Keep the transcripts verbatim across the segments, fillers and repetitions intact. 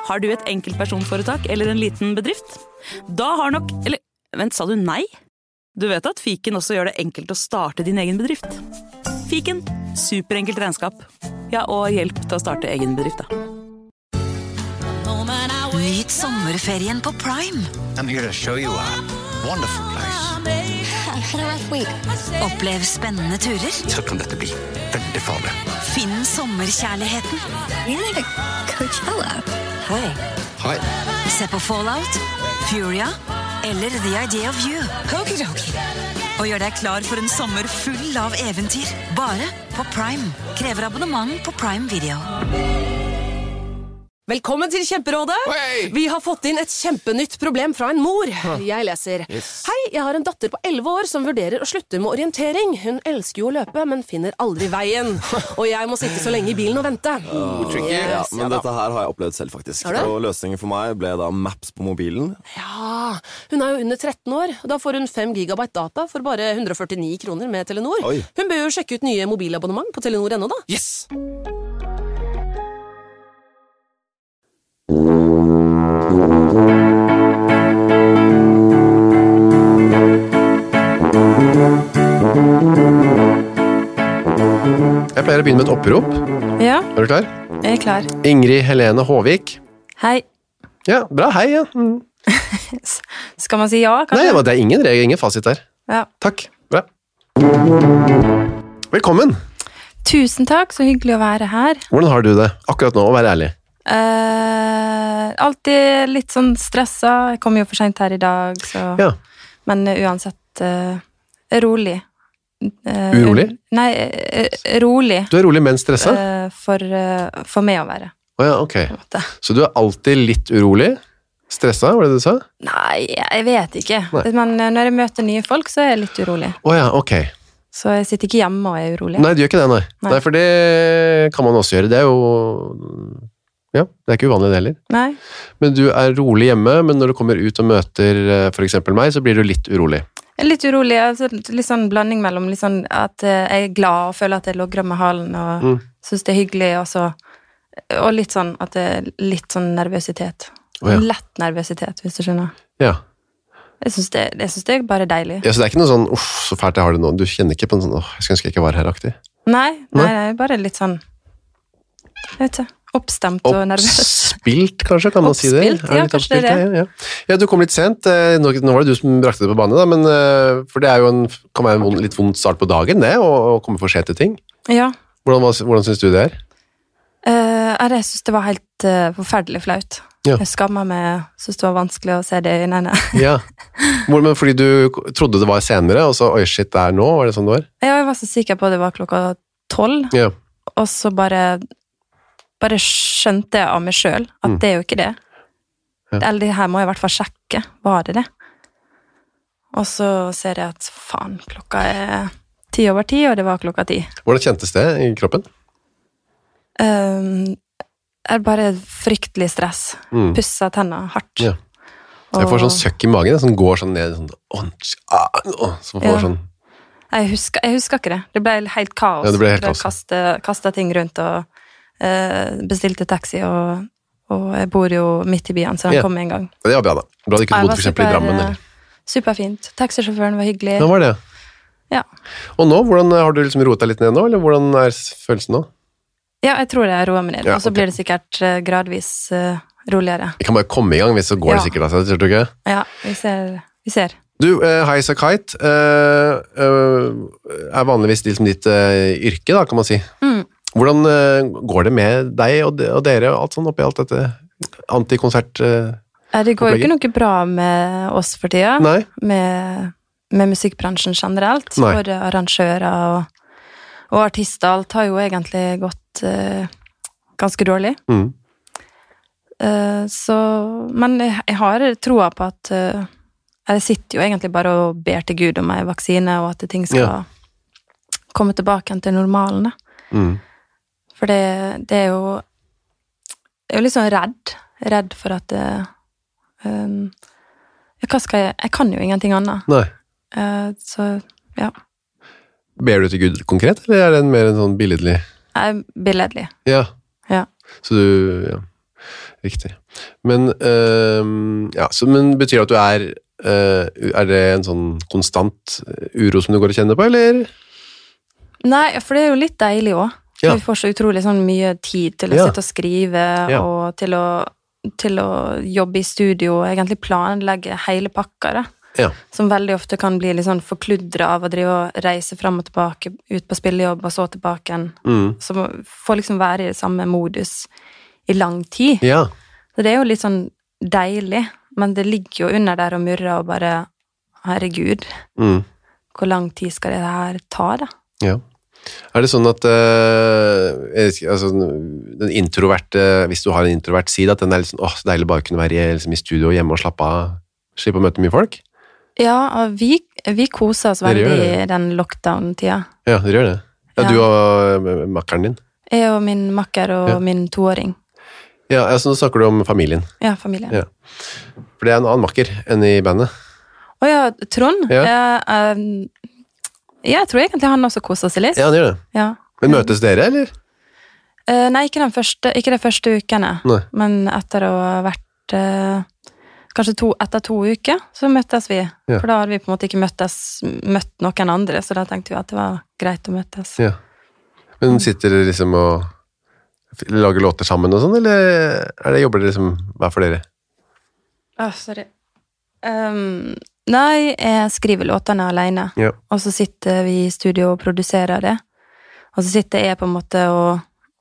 Har du et enkeltpersonforetak eller en liten bedrift? Da har nok... Eller, vent, sa du nei? Du vet at Fiken også gjør det enkelt å starte din egen bedrift. Fiken, superenkelt regnskap. Ja, og hjelp til å starte egen bedrift, da. Nyt sommerferien på Prime. I'm here to show you a wonderful place. Had a rough week. Opplev spennende turer. Så kan dette bli veldig farlig. Finn sommerkjærligheten. You're like a Coachella. Hei. Hei. Se på Fallout, Furia eller The Idea of You. Okidoki. Og gjør deg klar for en sommer full av eventyr. Bare på Prime. Krever abonnement på Prime Video. Velkommen til Kjemperådet. Hei! Vi har fått inn et kjempenytt problem fra en mor. Jeg leser. Yes. Hei, jeg har en datter på elleve år som vurderer å slutte med orientering. Hun elsker jo å løpe, men finner aldri veien. Og jeg må sitte så lenge i bilen og vente. Oh, tricky. Ja, Yes, men ja da. dette her har jeg opplevd selv faktisk. Har du? Og løsningen for meg ble da Maps på mobilen. Ja, hun er jo under tretten år. Da får hun fem gigabyte data for bare hundre og førtini kroner med Telenor. Oi. Hun bør jo sjekke ut nye mobilabonnement på Telenor ennå da. Yes! Jeg pleier å begynne med et opprop. Ja, Er du klar? jeg er klar. Ingrid Helene Håvik. Hei. Ja, bra, hei, ja. Mm. Skal man si ja, Nei, kanskje? det er ingen regel, ingen fasit der. Ja. Takk, bra. Velkommen. Tusen takk, så hyggelig å være her. Hvordan har du det akkurat nå, å være ærlig? Eh, alltid litt sånn stresset. Jeg kom jo for sent her i dag, så... Ja. Men uh, uansett, uh, rolig. Eh, Urolig? Nei, eh, rolig. Du er rolig, men stresset? eh, for, eh, for meg å være. Åja, ok. på en måte. Så du er alltid litt urolig? Stresset, var det du sa? Nei, jeg vet ikke. Nei. Men eh, når jeg møter nye folk, så er jeg litt urolig. Åja, ok. Så jeg sitter ikke hjemme og er urolig. Nei, du gjør ikke det, nei. Nei. Nei, for det kan man også gjøre. Det er jo... Ja, det er ikke uvanlig det heller. Nei. Men du er rolig hjemme, men når du kommer ut og møter eh, for eksempel meg, så blir du litt urolig. Jeg er litt urolig, altså, litt sånn blanding mellom litt sånn at eh, jeg er glad og føler at jeg logrer med halen og Mm. synes det er hyggelig, og, så, og litt sånn at det er litt sånn nervøsitet. Å, ja. Lett nervøsitet, hvis du skjønner. Ja. Jeg synes det, jeg synes det er bare deilig. Ja, så det er ikke noe sånn, uff, så fælt jeg har det nå. Du kjenner ikke på en sånn, åh, jeg skulle ønske jeg ikke var her-aktig. Nei, nei, Nei. det er bare litt sånn, jeg vet ikke, oppstemt og nervøs. Oppspilt, kanskje, kan man si det? Oppspilt, Er ja, litt kanskje det er oppspilt, ja, ja. Ja, du kom litt sent. Eh, Nå, nå var det du som brakte det på banen, da, men eh, for det er jo en, kan være en vond, litt vond start på dagen, det, å, å komme for sent til ting. Ja, Hvordan, var- hvordan synes du det er? eh, jeg synes det var helt eh, forferdelig flaut. Ja. Jeg skammer meg, synes det var vanskelig å se det i øynene. Ja. Hvor, men fordi du trodde det var senere, og så, oi shit, det er nå, var det sånn det var? Ja, jeg var så sikker på at det var klokka tolv, Ja. og så bare, bare skjønte jeg av meg selv at Mm. det er jo ikke det. Ja. Eller det her må jeg i hvert fall sjekke. Var det det? Og så ser jeg at faen, klokka er ti over ti, og det var klokka ti. Hvordan kjentes det i kroppen? Um, er bare fryktelig stress. Mm. Pusset tennene hardt. Ja. Jeg får sånn søkk i magen, som går sånn ned, sånn, åh, ah, åh, som får Ja. sånn, Jeg husker, jeg husker ikke det. Det ble helt kaos. Ja, det ble helt Jeg kaos. kastet, kastet ting rundt og eh, bestilte taxi, og, og jeg bor jo midt i byen, så han Ja. kom med en gang. det var bra da. Bra du ikke Jeg bodde var for eksempel i super, Drammen, eh, eller? Superfint. Taxisjåføren var hyggelig. Ja, var det. Ja. Og nå, hvordan har du liksom roet deg litt ned nå, eller hvordan er følelsen nå? Ja, jeg tror jeg roer meg ned. Ja, Og så ok. blir det sikkert eh, gradvis eh, roligere. Vi kan bare komme i gang, hvis så går det Ja. sikkert av seg, tror du ikke? Ja, vi ser. Vi ser. Du, uh, Highas a Kite uh, uh, er vanligvis liksom ditt uh, yrke, da, kan man si. Mm. Hvordan uh, går det med deg og, de, og dere og alt sånn oppi alt dette antikonsert? Uh, Eh, Det går jo ikke Opplegget? noe bra med oss for tida. nei? Med, med musikkbransjen generelt. Nei. Både arrangører og, og artister. Alt har jo egentlig gått eh, ganske dårlig. Mm. Eh, så, men jeg, jeg har troa på at eh, jeg sitter jo egentlig bare og ber til Gud om en vaksine, og at ting skal Ja. komme tilbake igjen til normalen. da. Mm. For det, det er jo Jeg er jo litt sånn redd. Redd for at det, um, ja, hva skal jeg Jeg kan jo ingenting annet. Nei. Eh, så ja. Ber du til Gud konkret, eller er det en mer en sånn billedlig? Jeg er billedlig. Ja. Ja. Så du, ja. riktig. Men, uh, ja, så, men betyr det at du er, uh, er det en sånn konstant uro som du går og kjenner på, eller? Nei, for det er jo litt deilig også. Ja. Vi får så utrolig sånn mye tid til å Ja. sitte og skrive, Ja. og til å, til å jobbe i studio, og egentlig planlegge hele pakka, da. Ja. Som veldig ofte kan bli litt sånn forkludret av å drive og reise frem og tilbake, ut på spillejobb, og så tilbake igjen. Mm. Så får liksom være i samme modus i lang tid. Ja. Så det er jo litt sånn deilig, men det ligger jo under der og murrer og bare, herregud, Mm. hvor lang tid skal det her ta, da? Ja. Er det sånn at uh, jeg vet ikke, altså, den introverte, hvis du har en introvert side, at den er litt sånn, åh, så deilig bare kunne være i, liksom, i studio hjemme og slappe av, slippe å møte mye folk? Ja, og vi, vi koser oss Dere veldig gjør det. i den lockdown-tida. Ja, dere gjør det. Ja, Ja. du og uh, makkeren din. Jeg og min makker og Ja. min toåring. Ja, altså, nå snakker du om familien. Ja, familien. Ja. For det er en annen makker enn i bandet. Å ja, Trond? Ja. Ja, um, jeg tror egentlig han også koser seg litt. Ja, han gjør det. Ja. Men møtes dere, eller? Eh, nei, ikke, den første, ikke de første ukene, Nei. men etter å ha vært eh, kanskje to, etter to uker, så møttes vi. Ja. For da hadde vi på en måte ikke møttes, møtt noen andre, så da tenkte vi at det var greit å møtes. Ja. Men sitter dere liksom og lager låter sammen og sånn, eller er det, jobber dere liksom hver for dere? Åh, sorry. Um, nei, jeg skriver låtene alene, Ja. og så sitter vi i studio og produserer det. Og så sitter jeg på en måte og,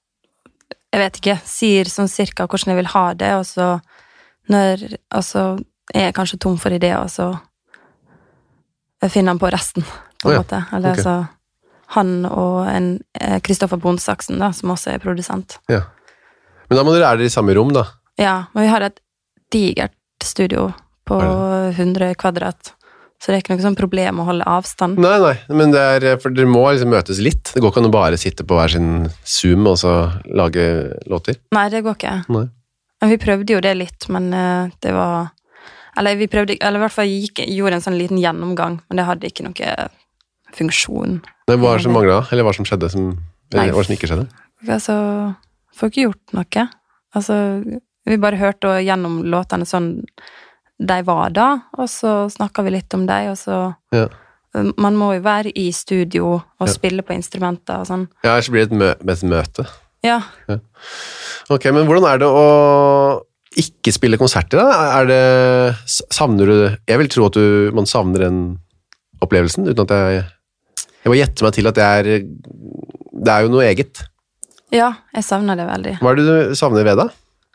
jeg vet ikke, sier sånn cirka hvordan jeg vil ha det, og så, når, og så er jeg kanskje tom for ideer, og så finner han på resten, på en Å ja, måte. Eller ok. så, han og en eh, Kristoffer Bondsaksen, da, som også er produsent. Ja. Men da må dere være i samme rom, da. Ja, men vi har et digert studio på Er hundre kvadrat, så det er ikke noe sånn problem å holde avstand. Nei, nei, men det er, for dere må liksom møtes litt. Det går ikke an å bare sitte på hver sin Zoom og så lage låter. Nei, det går ikke. Nei. Men vi prøvde jo det litt, men eh, det var... Eller vi prøvde, eller i hvert fall gikk, gjorde en sånn liten gjennomgang, men det hadde ikke noe funksjon. Det var som manglet, eller hva som skjedde, som, Nei. eller hva som ikke skjedde. Altså, får ikke gjort noe. Altså, vi bare hørte gjennom låtene sånn de var da, og så snakket vi litt om dem, og så... Ja. Man må jo være i studio og Ja. spille på instrumenter og sånn. Ja, ellers blir det et, mø et møte. Ja, Ok, men hvordan er det å ikke spille konserter da? Er det, savner du det? Jeg vil tro at du, man savner den opplevelsen, uten at jeg... Jeg må gjette meg til at det er... Det er jo noe eget. ja, jeg savner det veldig. Hva er det du savner ved det?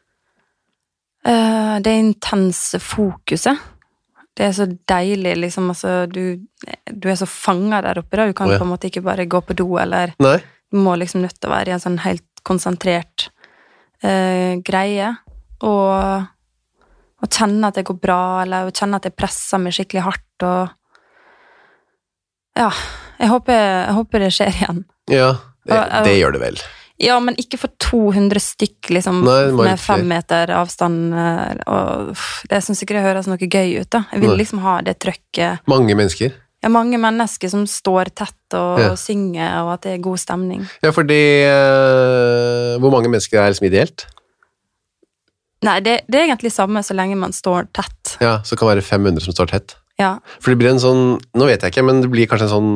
Eh, det intense fokuset. Det er så deilig, liksom, altså, du, du er så fanget der oppe, da. Du kan Å, ja. på en måte ikke bare gå på do, eller Nei? du må liksom nødt til å være i en sånn helt konsentrert eh, greie, og, og kjenne at det går bra, eller kjenne at jeg presser meg skikkelig hardt, og ja, jeg håper, jeg håper det skjer igjen. Ja, det, Og- og- det gjør det vel. Ja, men ikke for to hundre stykk, liksom, Nei, det må med litt fem flere. meter avstand, eh, og uff, det synes ikke det høres noe gøy ut, da. Jeg vil Nei. liksom ha det trøkket. Mange mennesker. Ja, mange mennesker som står tett og Ja. synger, og at det er god stemning. Ja, fordi... eh, hvor mange mennesker er liksom ideelt? Nei, det, det er egentlig samme så lenge man står tett. Ja, så kan det være fem hundre som står tett. Ja, For det blir en sånn... Nå vet jeg ikke, men det blir kanskje en sånn...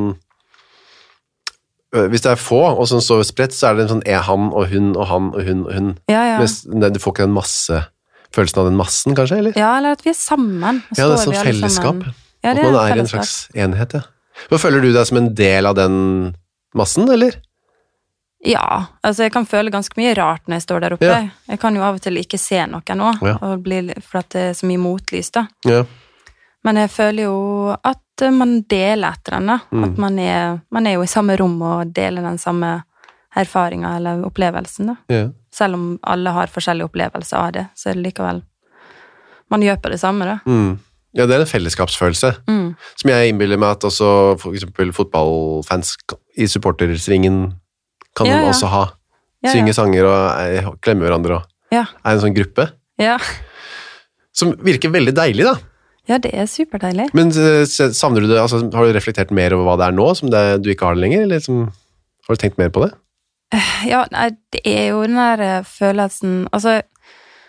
øh, Hvis det er få, og som står spredt, så er det en sånn er han og hun og han og hun og hun. ja, ja. Mens, nei, du får ikke den masse... Følelsen av den massen, kanskje, eller? Ja, eller at vi er sammen. Og Ja, det er står sånn vi alle fellesskap. sammen. Ja, At det man er er i en fellesskap. slags enhet, ja. Hva føler du deg som en del av den massen, eller? Ja, altså jeg kan føle ganske mye rart når jeg står der oppe. Ja. Jeg kan jo av og til ikke se noe nå, Ja. og bli, for at det er så mye motlys da. Ja. Men jeg føler jo at man deler etter den da. Mm. At man er, man er jo i samme rom og deler den samme erfaringen eller opplevelsen da. Ja. Selv om alle har forskjellige opplevelser av det, så er det likevel... Man gjør på det samme da. Mm. Ja, det er en fellesskapsfølelse. Mm. Som jeg innbiller meg at også for eksempel fotballfans i supportersvingen kan Ja, ja. også ha. Ja, ja. Synge sanger og eh, klemme hverandre og Ja, er en sånn gruppe. ja. Som virker veldig deilig, da. Ja, det er superdeilig. Men eh, savner du det, altså, har du reflektert mer over hva det er nå, som det, du ikke har det lenger, eller liksom, har du tenkt mer på det? Ja, nei, det er jo den der eh, følelsen, altså,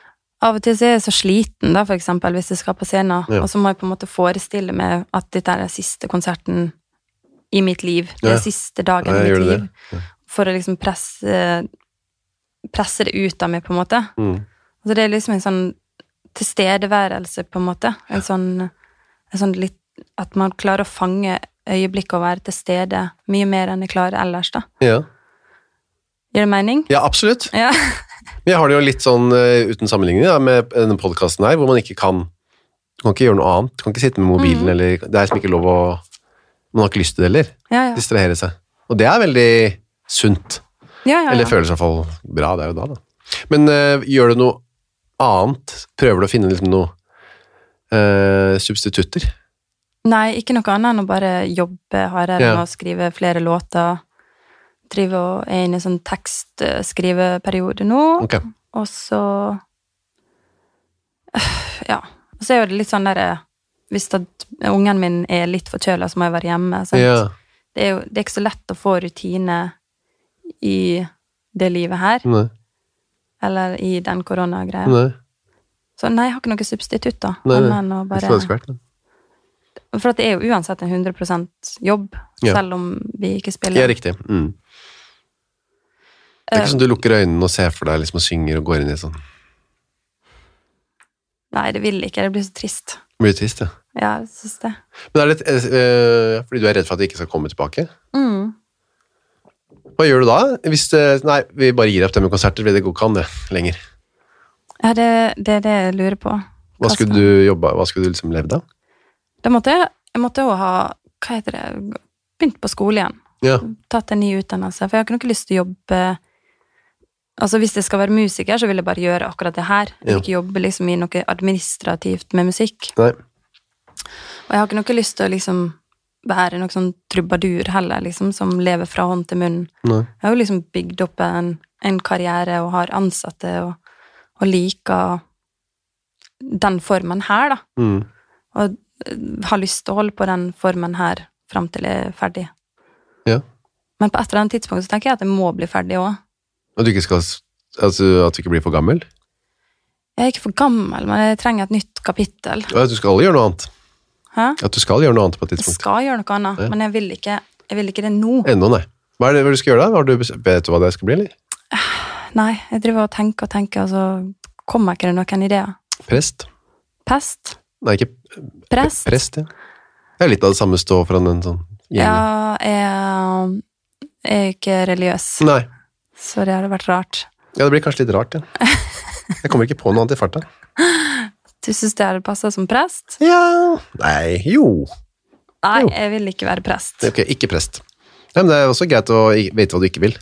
Av og til så er jeg så sliten da, for eksempel, hvis jeg skal på scenen, Ja. og så må jeg på en måte forestille meg at dette er den siste konserten i mitt liv, den Ja. siste dagen Ja, i gjør mitt det liv, det? Ja. for å liksom presse, presse det ut av meg, på en måte. Mm. Så det er liksom en sånn tilstedeværelse, på en måte. En sånn, en sånn litt, at man klarer å fange øyeblikket og være til stede mye mer enn jeg klarer ellers, da. Ja. Gir det mening? Ja, absolutt. Ja. Men jeg har det jo litt sånn uh, uten sammenligning da, med denne podcasten her, hvor man ikke kan, du kan ikke gjøre noe annet, du kan ikke sitte med mobilen, Mm. eller det er som ikke lov å, man har ikke lyst til det heller, Ja, ja. distrahere seg. Og det er veldig sunt, Ja, ja, ja. eller føles i hvert fall bra, det er jo da da. Men uh, gjør du noe annet? Prøver du å finne liksom noe uh, substitutter? Nei, ikke noe annet enn å bare jobbe hardere Ja. med å skrive flere låter. Drive og er inne i sånn tekstskriverperiode nå. Ok. Og så Ja. Og så er jo det litt sånn der hvis at ungen min er litt forkjøla, så må jeg være hjemme. Sant? Ja. Det er jo det er ikke så lett å få rutine i det livet her. Nei. Eller i den koronagreia. Nei. Så nei, jeg har ikke noe substitutt, da. Nei, nei. Annet enn å Ikke bare hva det skal være. For at det er jo uansett en hundre prosent jobb, Ja. selv om vi ikke spiller. Ja, riktig. Mm. Det er ikke sånn du lukker øynene og ser for deg liksom, og synger og går inn i sånn. Nei, det vil ikke. Det blir så trist. Det blir trist, ja. Ja, jeg synes det. Men er det øh, fordi du er redd for at det ikke skal komme tilbake? Mm. Hva gjør du da? Hvis det, nei, vi bare gir opp det med konserter, det går ikke an det lenger. Ja, det, det er det jeg lurer på. Hva skal- skulle du jobbe, hva skulle du liksom levd av? Da måtte jeg, jeg måtte jo ha, hva heter det, begynt på skole igjen. Ja, Tatt en ny utdannelse, for jeg har ikke noe lyst til å jobbe, altså hvis jeg skal være musiker, så vil jeg bare gjøre akkurat det her. Jeg vil Ja. ikke jobbe liksom i noe administrativt med musikk. nei. Og jeg har ikke noe lyst til å liksom være noe sånn trubadur heller, liksom, som lever fra hånd til munn. nei. Jeg har jo liksom bygd opp en, en karriere og har ansatte og, og liker den formen her, da. Mm. Og eh, har lyst til å holde på den formen her frem til jeg er ferdig. Ja. Men på et eller annet tidspunkt så tenker jeg at jeg må bli ferdig også. Og du ikke skal, altså at du ikke blir for gammel? Jeg er ikke for gammel, men jeg trenger et nytt kapittel. Og at du skal gjøre noe annet. Hæ? At du skal gjøre noe annet på et Jeg tidspunkt. skal gjøre noe annet, Ja. men jeg vil ikke, jeg vil ikke det nå. Enda nei. Hva er det hva du skal gjøre da? Har du, vet du hva det skal bli, eller? Nei, jeg driver og tenker og tenker, og så kommer ikke det noen ideer. Prest? Pest? Nei, ikke Prest? prest, ja. Det er litt av det samme stå foran en sånn gjeng. Ja, jeg, jeg er ikke religiøs, Nei. så det hadde vært rart. Ja, det blir kanskje litt rart, ja. Jeg kommer ikke på noe annet i farta. Du synes det hadde passet som prest? Ja. Nei, jo. Nei, Jo. jeg vil ikke være prest. Ok, ikke prest. Nei, men det er også greit å i- vite hva du ikke vil.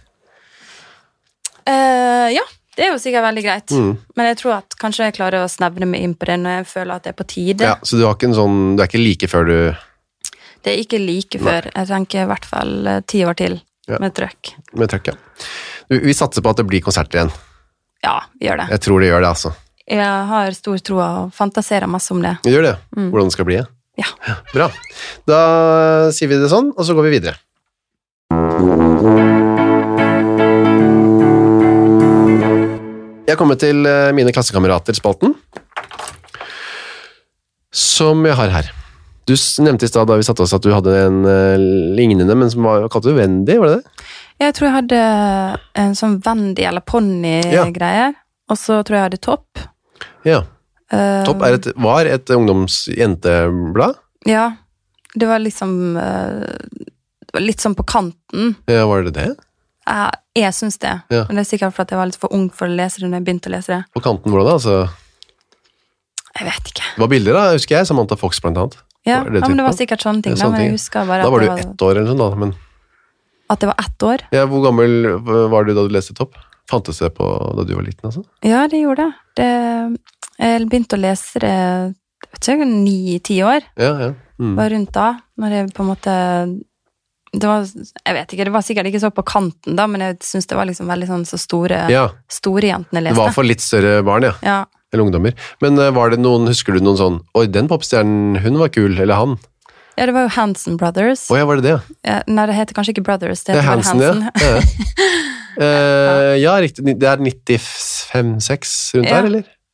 Eh, ja, det er jo sikkert veldig greit. Mm. Men jeg tror at kanskje jeg klarer å snevne meg inn på det når jeg føler at det er på tide. Ja, så du har ikke en sånn, du er ikke like før du, Det er ikke like før. Jeg tenker i hvert fall eh, ti år til Ja. med trøkk. med trøkk, ja. Du, vi satser på at det blir konserter igjen. Ja, vi gjør det. Jeg tror det gjør det, altså. Jeg har stor tro og fantaserer masse om det. Vi gjør det. Hvordan det skal bli, ja. Ja. Bra. Da sier vi det sånn, og så går vi videre. Jeg har kommet til eh, mine klassekamerater-spalten, som jeg har her. Du s- nevnte i stad da vi satte oss at du hadde en eh, lignende, men som var, hva kalte du Wendy, var det det? Jeg tror jeg hadde en sånn Wendy eller Pony-greier. Og så tror jeg jeg hadde Topp. Ja. Eh, Topp er et, var et ungdomsjenteblad. Ja. Det var liksom eh, Det var litt sånn på kanten. Ja, var det det? Jeg, jeg syns det. Ja. Men det er sikkert for at jeg var litt for ung for å lese det når jeg begynte å lese det. På kanten hvordan da? Altså, Jeg vet ikke. det var bilder da, husker jeg, Samantha Fox blant annet. Ja, Var det ja men det var typen? sikkert sånne ting. Ja, da, sånne men jeg ting. husker bare Da at var du det var, ett år eller sånn da, men at det var ett år. ja, hvor gammel var du da du leste Topp? Fantes det på da du var liten, altså? Ja, det gjorde det. det. Jeg begynte å lese det jeg vet ikke, ni-ti år. Ja, ja. Mm. Var rundt da, når jeg på en måte det var, jeg vet ikke, det var sikkert ikke så på kanten da, men jeg synes det var liksom veldig sånn så store, Ja, store jentene det leste. var for litt større barn, ja. Ja, Eller ungdommer. Men eh, var det noen, husker du noen sånn, oi, den popstjernen, hun var kul, eller han? ja, det var jo Hansen Brothers. Å ja, var det det? Ja, nei, det heter kanskje ikke Brothers, det Det er heter bare Hansen, Hansen. ja. Ja, Eh, ja, riktig. Det er nittifem seks rundt Ja. der, eller?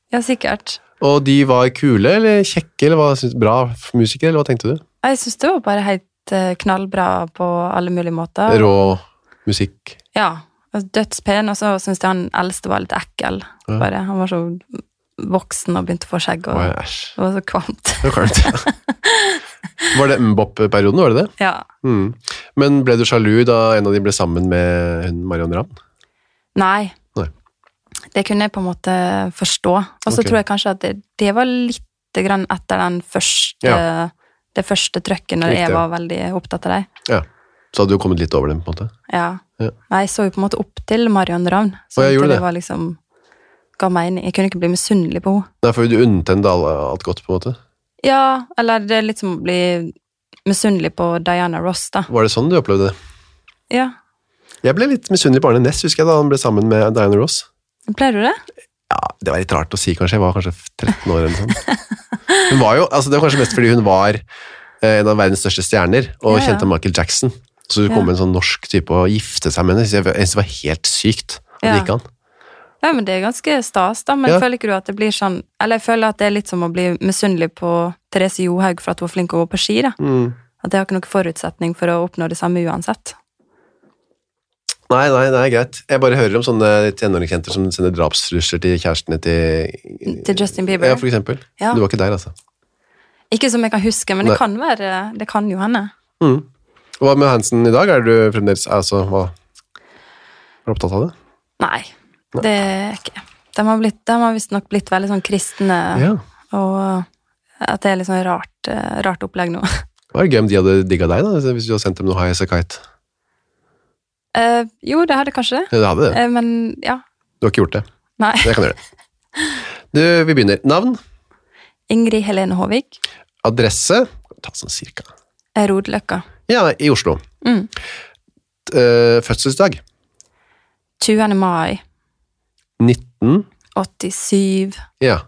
Ja, sikkert. Og de var kule, eller kjekke, eller hva synes du? Bra musikere, eller hva tenkte du? Jeg synes det var bare helt eh, knallbra på alle mulige måter. Rå musikk. Ja, altså, dødspen, og så synes jeg han eldste var litt ekkel. Ja. Bare. Han var så voksen og begynte å få skjegg, og Åh, æsj. det var så kvalmt. Det var kvalmt. Var det Mbop-perioden, var det det? Ja. Mm. Men ble du sjalu da en av de ble sammen med hun Marion Ravn? Nei. Nei. Det kunne jeg på en måte forstå. Og så Ok. tror jeg kanskje at det, det var litt grann etter den første, Ja. det første trøkken, når Riktig. jeg var veldig opptatt av deg. Ja. Så hadde du kommet litt over den, på en måte. Ja. Ja. Nei, jeg så jo på en måte opp til Marion Ravn. Så Å, jeg at gjorde det det. var liksom, ga mening. Jeg kunne ikke bli misunnelig på henne. Nei, for du unnet henne alt, alt godt, på en måte. Ja, eller det er litt som å bli misunnelig på Diana Ross, da. Var det sånn du opplevde det? Ja. Jeg ble litt misunnelig på Arne Næss, husker jeg, da han ble sammen med Diana Ross. Pleier du det? Ja, det var litt rart å si, kanskje. Jeg var kanskje tretten år eller sånn. Hun var jo, altså det var kanskje mest fordi hun var eh, en av verdens største stjerner, og Ja, ja. kjente Michael Jackson. Så du Ja. kom en sånn norsk type og gifte seg med henne. Jeg synes det var helt sykt at det Ja. gikk an. Ja, men det er ganske stas, da. Men Ja. føler ikke du at det blir sånn, eller jeg føler at det er litt som å bli misunnelig på Therese Johaug for at hun var flink å gå på ski, da. Mm. At det har ikke noen forutsetning for å oppnå det samme uansett. Nei, nei, nei, greit. Jeg bare hører om sånne tenåringsjenter som sender drapstrusler til kjærestene til... Til Justin Bieber. Ja, for eksempel. Ja. Du var ikke der, altså. Ikke som jeg kan huske, men Nei. det kan være, det kan jo henne. Mm. Hva med Hansen i dag? Er du fremdeles, altså, hva? Er du opptatt av det? Nei, det er ikke. De har, blitt, de har visst nok blitt veldig sånn kristne, Ja. og at det er litt sånn rart, eh, rart opplegg nå. Det var gøy om de hadde digget deg, da, hvis du hadde sendt dem noe High as a Kite. Eh, jo, det hadde kanskje det. Ja, det hadde det. Eh, men ja, Du har ikke gjort det. nei. Det kan du gjøre. Du, vi begynner. Navn, Ingrid Helene Håvik, adresse, ta sånn cirka. er Rodløkka. Ja, i Oslo. Mm. Uh, fødselsdag, tjuende mai, nitten, åttisyv. ja.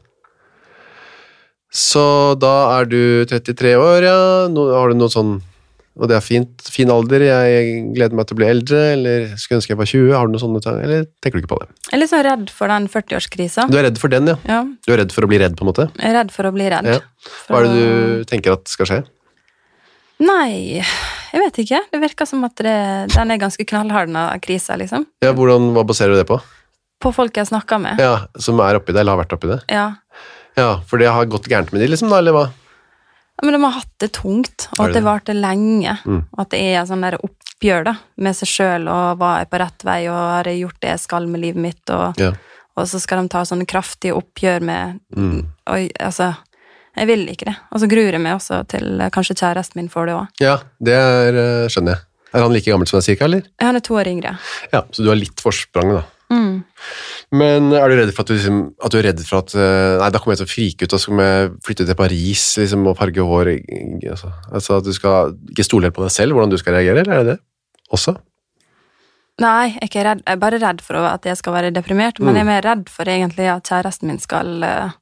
Så da er du trettitre år, ja. Nå, har du noe sånn, og det er fint, fin alder, jeg gleder meg til å bli eldre, eller skulle ønske jeg var tjue, har du noe sånne tanker, eller tenker du ikke på det? Jeg er litt sånn redd for den førtiårskrisa. Du er redd for den, ja. Ja, Du er redd for å bli redd, på en måte. jeg er redd for å bli redd. Ja. Hva er det du tenker at skal skje? Nei, jeg vet ikke. Det virker som at det, den er ganske knallhard av krisa, liksom. Ja, hvordan, hva baserer du det på? På folk jeg snakker med. Ja, som er oppi det, eller har vært oppi det? Ja. Ja, for det har gått gærent med de, liksom, da, eller hva? Ja, men de har hatt det tungt, og Har at de det varte lenge. Mm. Og at det er sånn der oppgjør da, med seg selv, og var jeg på rett vei, og har jeg gjort det jeg skal med livet mitt, og, Ja. og så skal de ta sånne kraftige oppgjør med, Mm. oi, altså, jeg vil ikke det. Og så gruer jeg meg også til eh, kanskje kjæresten min får det også. Ja, det er, eh, skjønner jeg. Er han like gammel som deg, cirka, eller? Han er to år yngre. Ja, så du har litt forsprang, da. Mm. Men er du redd for at du, liksom, at du er redd for at eh, nei, da kommer jeg til å frike ut, og så kommer jeg flytte til Paris liksom, og farge hår. Altså, altså at du skal ikke stole helt på deg selv, hvordan du skal reagere, eller er det det også? Nei, jeg er ikke redd. Jeg er bare redd for at jeg skal være deprimert, men Mm. jeg er mer redd for egentlig at kjæresten min skal eh,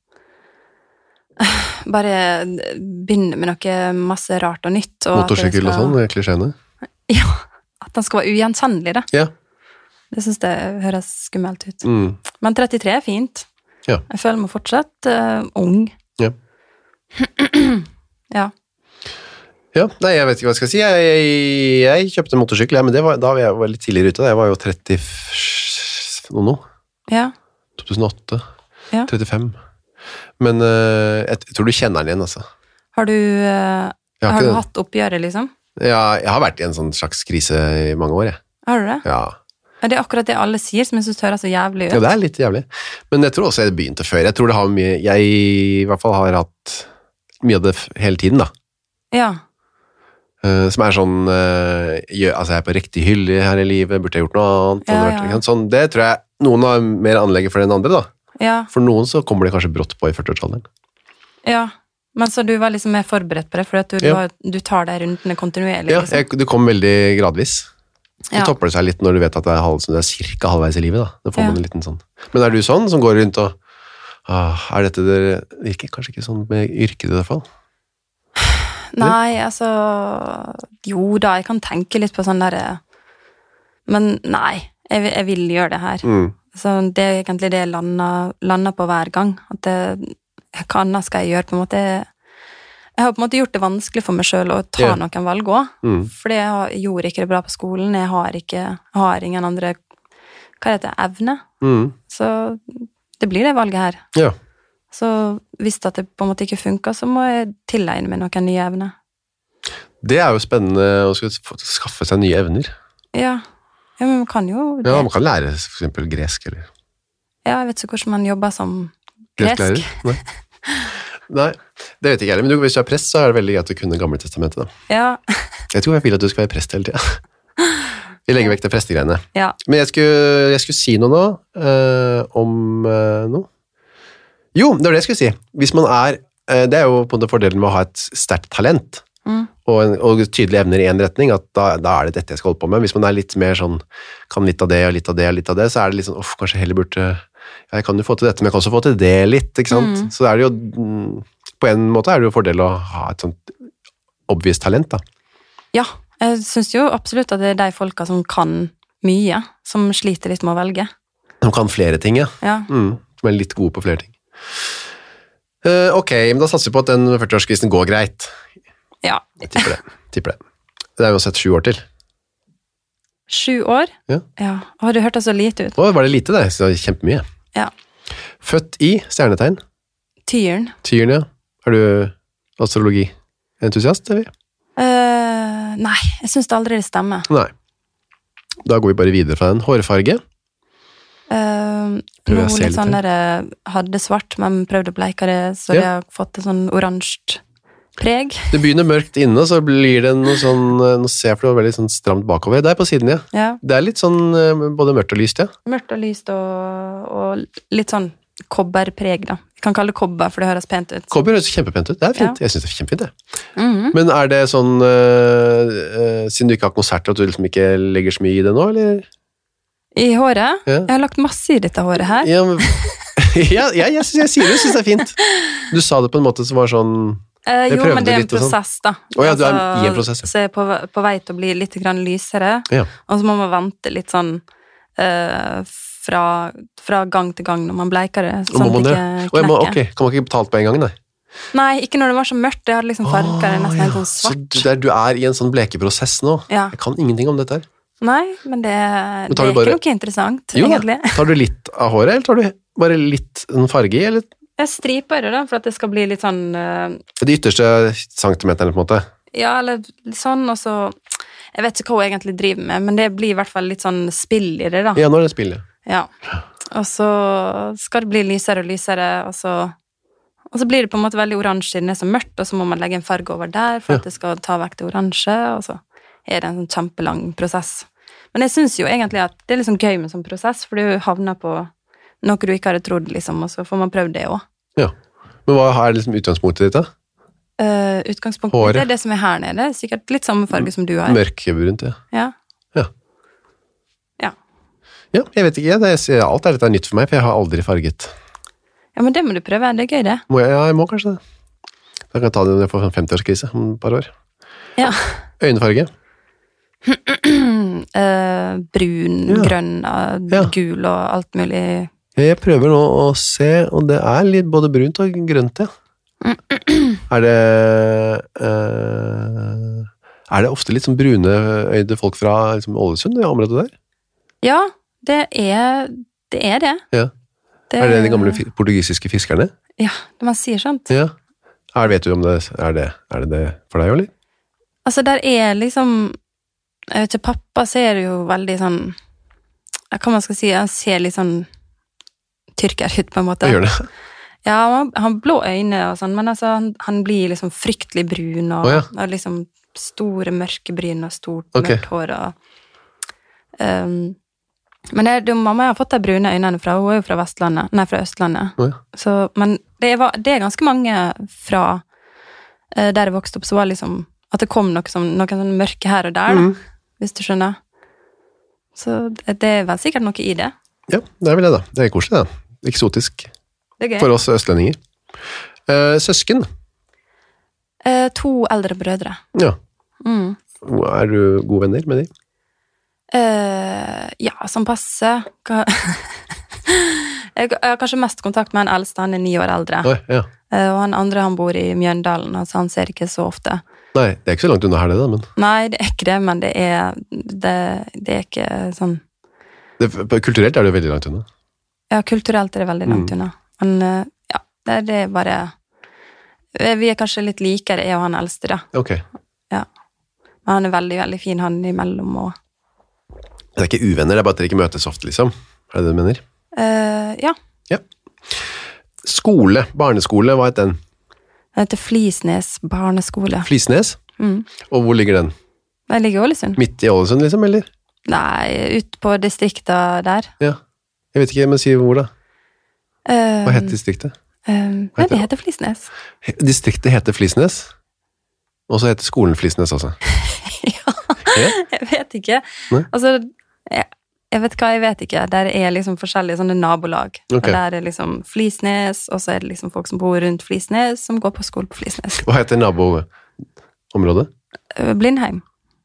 bare begynne med noe masse rart og nytt. Og at jeg Motorsykkel og skal- sånn, klisjeene. Ja, at han skal være ugjenkjennelig, da. Ja. Det synes jeg høres skummelt ut. Mm. Men trettitre er fint. Ja. Jeg føler meg fortsatt eh, ung. Ja. Ja. Ja, nei, jeg vet ikke hva jeg skal si. Jeg, jeg, jeg kjøpte motorsykkel, ja, men det var, da var jeg var litt tidligere ute. da. Jeg var jo tretti noe nå. Ja. to tusen og åtte. Ja. trettifem. Men eh, jeg, jeg tror du kjenner den igjen, altså. Har du, eh, Jeg har har ikke du den. hatt oppgjøret, liksom? Ja, jeg har vært i en sånn slags krise i mange år, jeg. Har du det? Ja. Ja, det er akkurat det alle sier, som jeg synes høres så jævlig ut. ja, det er litt jævlig. Men jeg tror også jeg begynte før. Jeg tror det har mye Jeg i hvert fall har hatt mye av det f- hele tiden, da. Ja. Eh, som er sånn eh, gjør, Altså, jeg er på riktig hylle her i livet, burde jeg gjort noe annet? Ja, Hadde ja. vært- ikke sant? Sånn, det tror jeg noen har mer anlegget for enn andre, da. Ja. For noen så kommer det kanskje brått på i førtiårsalderen. Ja. Men så du var liksom mer forberedt på det, for at du, Ja. var, du tar de rundene kontinuerlig, Ja, liksom. jeg, det kom veldig gradvis. Så Ja. topper det seg litt når du vet at det er, halv, det er cirka halvveis i livet, da. Da får Ja. man en liten sånn. Men er du sånn, som går rundt og ah, er dette det virker kanskje ikke sånn med yrket i hvert fall? Nei, altså Jo da, jeg kan tenke litt på sånn derre Men nei, jeg, vil- jeg vil gjøre det her. Mm. Så det er egentlig det jeg lander, lander på hver gang. At det, hva annet skal jeg gjøre, på en måte. Jeg har på en måte gjort det vanskelig for meg selv å ta Ja. noen valg også. Mm. Fordi jeg har, gjorde ikke det bra på skolen. Jeg har ikke, jeg har ingen andre, hva heter det, evne. Mm. Så det blir det valget her. Ja. Så hvis det på en måte ikke funker, så må jeg tilegne meg noen nye evner. Det er jo spennende å skulle få- skaffe seg nye evner. Ja, ja men man kan jo det. Ja, man kan lære for eksempel gresk, eller Ja, jeg vet ikke hvordan man jobber som gresklærer. gresk. Nei. Nei, det vet jeg ikke heller. Men du, hvis du er prest, så er det veldig greit å kunne Gamle testamentet, da. Ja, Jeg tror jeg vil at du skal være prest hele tiden. Vi legger vekk det prestegreiene. ja. Men jeg skulle, jeg skulle si noe nå, eh, om eh, noe. Jo, det var det jeg skulle si. Hvis man er, eh, det er jo på en måte fordelen med å ha et sterkt talent, Mm. og, en, og tydelige evner i en retning, at da, da er det dette jeg skal holde på med. Hvis man er litt mer sånn, kan litt av det og litt av det og litt av det, så er det litt sånn, uff, kanskje heller burde, ja, jeg kan jo få til dette, men jeg kan også få til det litt, ikke sant? Mm. Så er det jo, mm, på en måte er det jo fordel å ha et sånt obvious talent, da. Ja, jeg synes jo absolutt at det er de folka som kan mye, som sliter litt med å velge. De kan flere ting, ja. Ja, Mm, som er litt gode på flere ting. Eh, ok, men da satser vi på at den førti-årskvisten går greit. ja. Jeg tipper det. tipper det. Det er jo sett sju år til. Sju år? Ja. Ja. Har du hørt det så lite ut? Å, var det lite det? Så det er kjempemye. Ja. Født i stjernetegn. Tyren. Tyren, ja. Er du astrologi-entusiast, eller? Eh, nei, jeg synes det aldri det stemmer. Nei. Da går vi bare videre fra den. Hårfarge. Uh, Prøver noe jeg å se litt litt sånn her. der jeg hadde svart, men prøvde å bleike det, så Ja. det har fått et sånn oransje preg. Det begynner mørkt inne, så blir det noe sånn, nå ser jeg for det var veldig sånn stramt bakover. Det er på siden, ja. Ja. Det er litt sånn eh, både mørkt og lyst, ja. Mørkt og lyst og, og litt sånn kobberpreg, da. Vi kan kalle det kobber, for det høres pent ut. Kobber høres kjempepent ut. Det er fint. Ja. Jeg synes det er kjempefint, det. Mhm. Men er det sånn, øh, øh, siden du ikke har konserter, at du liksom ikke legger så mye i det nå, eller? I håret? Ja. Jeg har lagt masse i dette håret her. Ja, men, ja, ja jeg, synes, jeg sier det, jeg synes det er fint. Du sa det på en måte som var sånn, Eh, Jeg jo, prøvde men det er en litt og sånn. prosess, da. Å ja, du er i en prosess, ja. Så jeg er på, på vei til å bli litt grann lysere, ja. og så må man vente litt sånn eh, fra, fra gang til gang når man bleiker det, Og sånn må man at det det? ikke Å, jeg må, knekker. ok, kan man ikke betale på en gang, nei? Nei, ikke når det var så mørkt. Jeg hadde liksom farget det nesten helt sånn Så svart. du, der, du er i en sånn blekeprosess nå. Ja. Jeg kan ingenting om dette her. Nei, men det, det tar er du bare- ikke noe interessant, Jo da, egentlig. tar du litt av håret, eller tar du bare litt en farge i, eller Jeg striper det, da, for at det skal bli litt sånn eh, de ytterste centimeterne, på en måte? Ja, eller litt sånn, og så Jeg vet ikke hva hun egentlig driver med, men det blir i hvert fall litt sånn spill i det, da. Ja, nå er det spillet. Ja. Og så skal det bli lysere og lysere, og så Og så blir det på en måte veldig oransje siden det er så mørkt, og så må man legge en farge over der for Ja. at det skal ta vekk det oransje, og så er det en sånn kjempelang prosess. Men jeg synes jo egentlig at det er liksom gøy med sånn prosess, for du havner på noe du ikke hadde trodd, liksom, og så får man prøvd det også. Ja. Men hva er liksom utgangspunktet ditt, da? Uh, utgangspunktet Håret. det er det som er her nede, sikkert litt samme farge som du har. Mørkebrunt, ja. Ja. Ja. Ja. Ja, jeg vet ikke, det er, alt er dette er nytt for meg, for jeg har aldri farget. Ja, men det må du prøve, det er gøy det. Må jeg, ja, jeg må kanskje det. Da kan jeg ta det når jeg får en femti-årskrise om et par år. Ja. Øynefarge. Eh, brun, Ja. grønn, eh, Ja. gul og alt mulig. Jeg prøver nå å se, og det er litt både brunt og grønt, ja. Er det eh, Er det ofte litt sånn brune-øyde folk fra liksom, Ålesund, det området der? Ja, det er det. Er det. Ja. det Er det de gamle fi- portugisiske fiskerne? Ja, man sier sånt. Ja. Er, vet du om det er, det er det det for deg, eller? Altså, der er liksom Jeg vet ikke, pappa ser jo veldig sånn hva man skal si, han ser litt sånn tyrker ut, på en måte. Hva gjør det? Ja, han han har blå øyne og sånn, men altså, han, han blir liksom fryktelig brun, og, Å, ja. og liksom store mørke bryn og stort Ok. mørkt hår, og um, men det, det, mamma har fått de brune øynene fra, hun er jo fra Vestlandet, nei, fra Østlandet. Å, ja. Så, men det, var, det er ganske mange fra eh, der jeg vokste opp, så var liksom at det kom noe som, noen sånn mørke her og der, da, Mhm. hvis du skjønner. Så det, det er vel sikkert noe i det. Ja, det er vel det, da. Det er koselig, da. Eksotisk Det er gøy. for oss østlendinger. Eh, søsken. Eh, to eldre brødre. Ja. Mm. Er du gode venner med de? Eh, ja, som passe. Hva- Jeg, jeg har kanskje mest kontakt med han eldste, han er ni år eldre. Oi, ja. Eh, Og han andre, han bor i Mjøndalen, altså han ser ikke så ofte. Nei, det er ikke så langt unna her det da, men Nei, det er ikke det, men det er, det, det er ikke sånn... det, kulturelt er det jo veldig langt unna. Ja, kulturelt er det veldig langt unna. Men eh, ja, det, det er bare... Vi er kanskje litt likere, jeg og han eldste, da. Ok. Ja. Men han er veldig, veldig fin, han imellom, og... Det er ikke uvenner, det er bare at dere ikke møtes ofte, liksom. Er det det du mener? Eh, ja, Ja. Skole, barneskole, hva heter den? det heter Flisnes barneskole. Flisnes? Mm. Og hvor ligger den? Det ligger i Ålesund. Midt i Ålesund, liksom, eller? Nei, ut på distriktet der. Ja. Jeg vet ikke, men si hvor da. Eh, Hva heter distriktet? eh, heter Nei, det det? heter Flisnes. He- Distriktet heter Flisnes, og så heter skolen Flisnes også. Ja, Ja. jeg vet ikke. Nei? Altså, jeg, jeg vet hva, jeg vet ikke. Der er liksom forskjellige sånne nabolag. Ok. Og der er liksom Flisnes, og så er det liksom folk som bor rundt Flisnes, som går på skole på Flisnes. Hva heter naboområdet? Eh, Blindheim.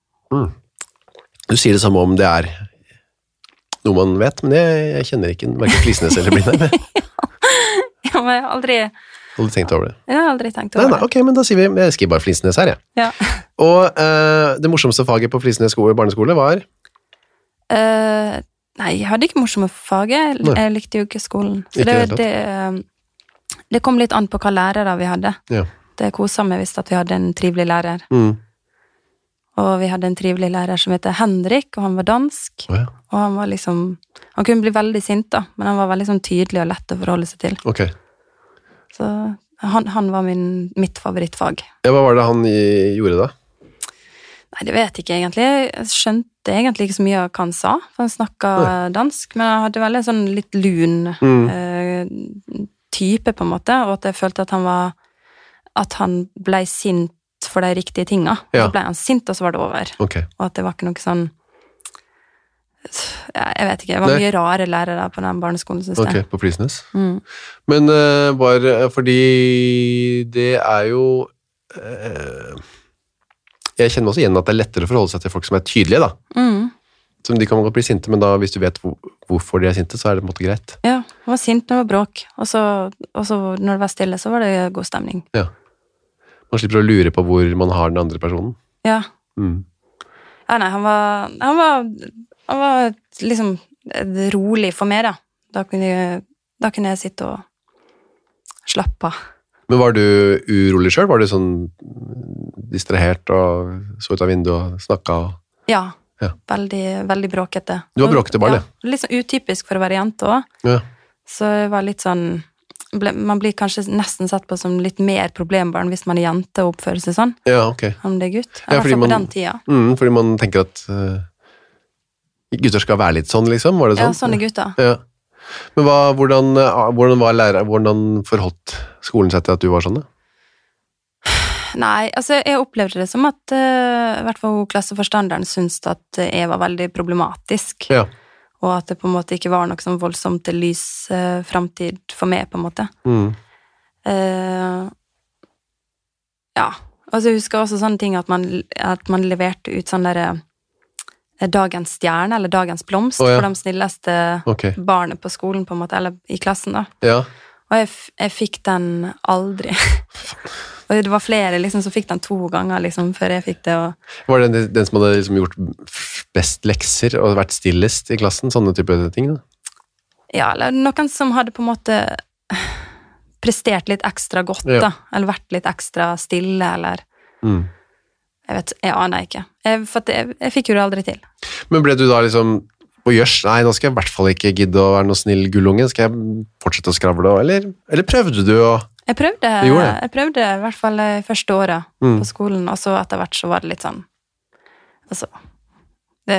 Du sier det samme om det er noe man vet, men jeg, jeg kjenner ikke hverken Flisnes eller Blindheim. Jeg Ja, men jeg har aldri, har aldri tenkt over det. jeg har aldri tenkt Nei, over nei, ok, men da sier vi, jeg skriver bare Flisnes her, jeg. det. Ja. Og eh, det morsomste faget på Flisnes skole, barneskole var? Eh, nei, jeg hadde ikke morsomme faget. Nei. Jeg likte jo ikke skolen. Så Ikke det, i det det, eh, det kom litt an på hva lærere vi hadde. Ja. Det koset meg hvis at vi hadde en trivelig lærer. Mm. Og vi hadde en trivelig lærer som heter Henrik, og han var dansk. Å ja, Og han var liksom, han kunne bli veldig sint da, men han var veldig sånn tydelig og lett å forholde seg til. ok. Så han, han var min, mitt favorittfag. Ja, hva var det han i, gjorde da? Nei, det vet jeg ikke egentlig. Jeg skjønte egentlig ikke så mye av hva han sa, for han snakket Nei. dansk, men han hadde veldig sånn litt lun Mm. eh, type på en måte, og at jeg følte at han var, at han ble sint for de riktige tinga. Ja. Så ble han sint, og så var det over. Ok. Og at det var ikke noe sånn, ja, jeg vet ikke, det var Nei. mye rare lærere på den barneskolen, synes Ok, jeg. på Flisnes. Mm. Men eh, var, fordi det er jo eh, jeg kjenner meg også igjen at det er lettere å forholde seg til folk som er tydelige da. Mm. Som de kan godt bli sinte, men da hvis du vet hvor, hvorfor de er sinte, så er det på en måte greit. Ja, han var sint når det var bråk, og så, og så når det var stille, så var det god stemning. Ja. Man slipper å lure på hvor man har den andre personen. Ja, Mm. ja nei, han var, han var, han var liksom rolig for meg da. Da kunne jeg, da kunne jeg sitte og slappe av. Men var du urolig selv? Var du sånn distrahert og så ut av vinduet og snakket? Og... Ja, Ja. veldig, veldig bråkete. Du var bråkete barn, ja. Litt sånn utypisk for å være jente også. Ja. Så det var litt sånn, ble, man blir kanskje nesten sett på som litt mer problembarn hvis man er jente og oppfører seg sånn, Ja, ok. om det er gutt. I Ja, hvert fordi fall på man- den tida. Mm, fordi man tenker at uh, gutter skal være litt sånn, liksom? Var det Ja, sånn? sånn er gutta. Ja. Men hva, hvordan, uh, hvordan var lærer, hvordan forholdt skolen seg til at du var sånn, da? Nei, altså jeg opplevde det som at uh, i hvert fall klasseforstanderen syntes at jeg var veldig problematisk. Ja. Og at det på en måte ikke var noe sånn voldsomt lys uh, fremtid for meg, på en måte. Mm. Uh, ja, altså jeg husker også sånne ting at man, at man leverte ut sånn der uh, dagens stjerne, eller dagens blomst, Å, ja. for de snilleste Ok. barnet på skolen, på en måte, eller i klassen da. Ja. Og jeg, f- jeg fikk den aldri. Og det var flere liksom, som fikk den to ganger liksom, før jeg fikk det. Og... Var det den, den som hadde liksom gjort best lekser og vært stillest i klassen? Sånne type ting, da? Ja, eller noen som hadde på en måte prestert litt ekstra godt, Ja. da. Eller vært litt ekstra stille, eller... Mm. Jeg vet, jeg aner ikke. Jeg, for at jeg, jeg fikk jo det aldri til. Men ble du da liksom på gjørs? Nei, nå skal jeg i hvert fall ikke gidde å være noe snill gullunge. Skal jeg fortsette å skravle? Eller, eller prøvde du å... Jeg prøvde, Du gjorde det? jeg prøvde i hvert fall i første året Mm. på skolen, og så etter hvert så var det litt sånn, altså, det,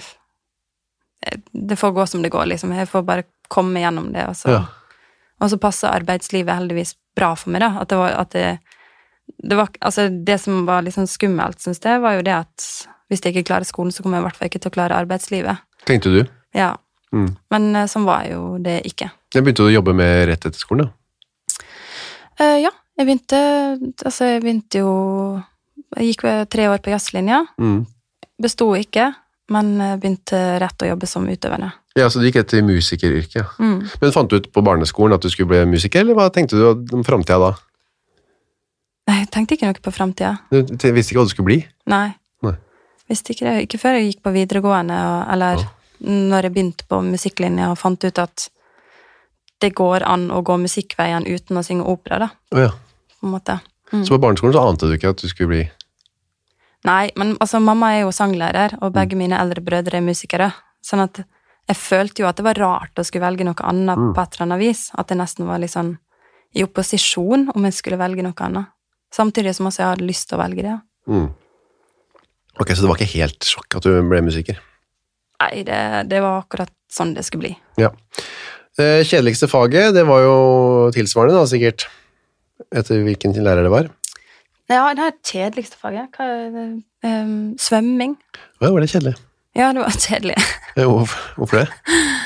det får gå som det går, liksom. Jeg får bare komme gjennom det, og så, Ja. og så passer arbeidslivet heldigvis bra for meg, da. At det var, at det, det var, altså, det som var litt sånn skummelt, synes jeg, var jo det at hvis jeg ikke klarer skolen, så kommer jeg i hvert fall ikke til å klare arbeidslivet. Tenkte du? Ja. Mm. Men eh, sånn var jo det ikke. Jeg begynte å jobbe med rett etter skolen, da. Eh, ja, jeg begynte, altså jeg begynte jo, jeg gikk jo tre år på jazzlinja, Mm. bestod ikke, men jeg begynte rett å jobbe som utøvende. Ja, så du gikk etter musikeryrket, ja. Mm. Men fant du ut på barneskolen at du skulle bli musiker, eller hva tenkte du om fremtiden da? Nei, jeg tenkte ikke noe på fremtiden. Du t- visste ikke hva du skulle bli? Nei. Nei. Visste ikke det. Ikke før jeg gikk på videregående, og- eller Ja. når jeg begynte på musikklinja og fant ut at det går an å gå musikkveien uten å synge opera, da, Åja. på en måte. Mm. Så på barneskolen så ante du ikke at du skulle bli... Nei, men altså, mamma er jo sanglærer, og begge mine eldre brødre er musikere, sånn at jeg følte jo at det var rart å skulle velge noe annet Mm. på et eller annet vis, at det nesten var liksom i opposisjon om jeg skulle velge noe annet. Samtidig som også jeg hadde lyst til å velge det. Mm. Ok, så det var ikke helt sjokk at du ble musiker? Nei, det, det var akkurat sånn det skulle bli. Ja. Eh, kjedeligste faget, det var jo tilsvarende da, sikkert, etter hvilken lærer det var. Ja, det er kjedeligste faget. Hva er det? Um, svømming. Ja, var det kjedelig? Ja, det var kjedelig. Eh, Hvorfor, hvorfor det?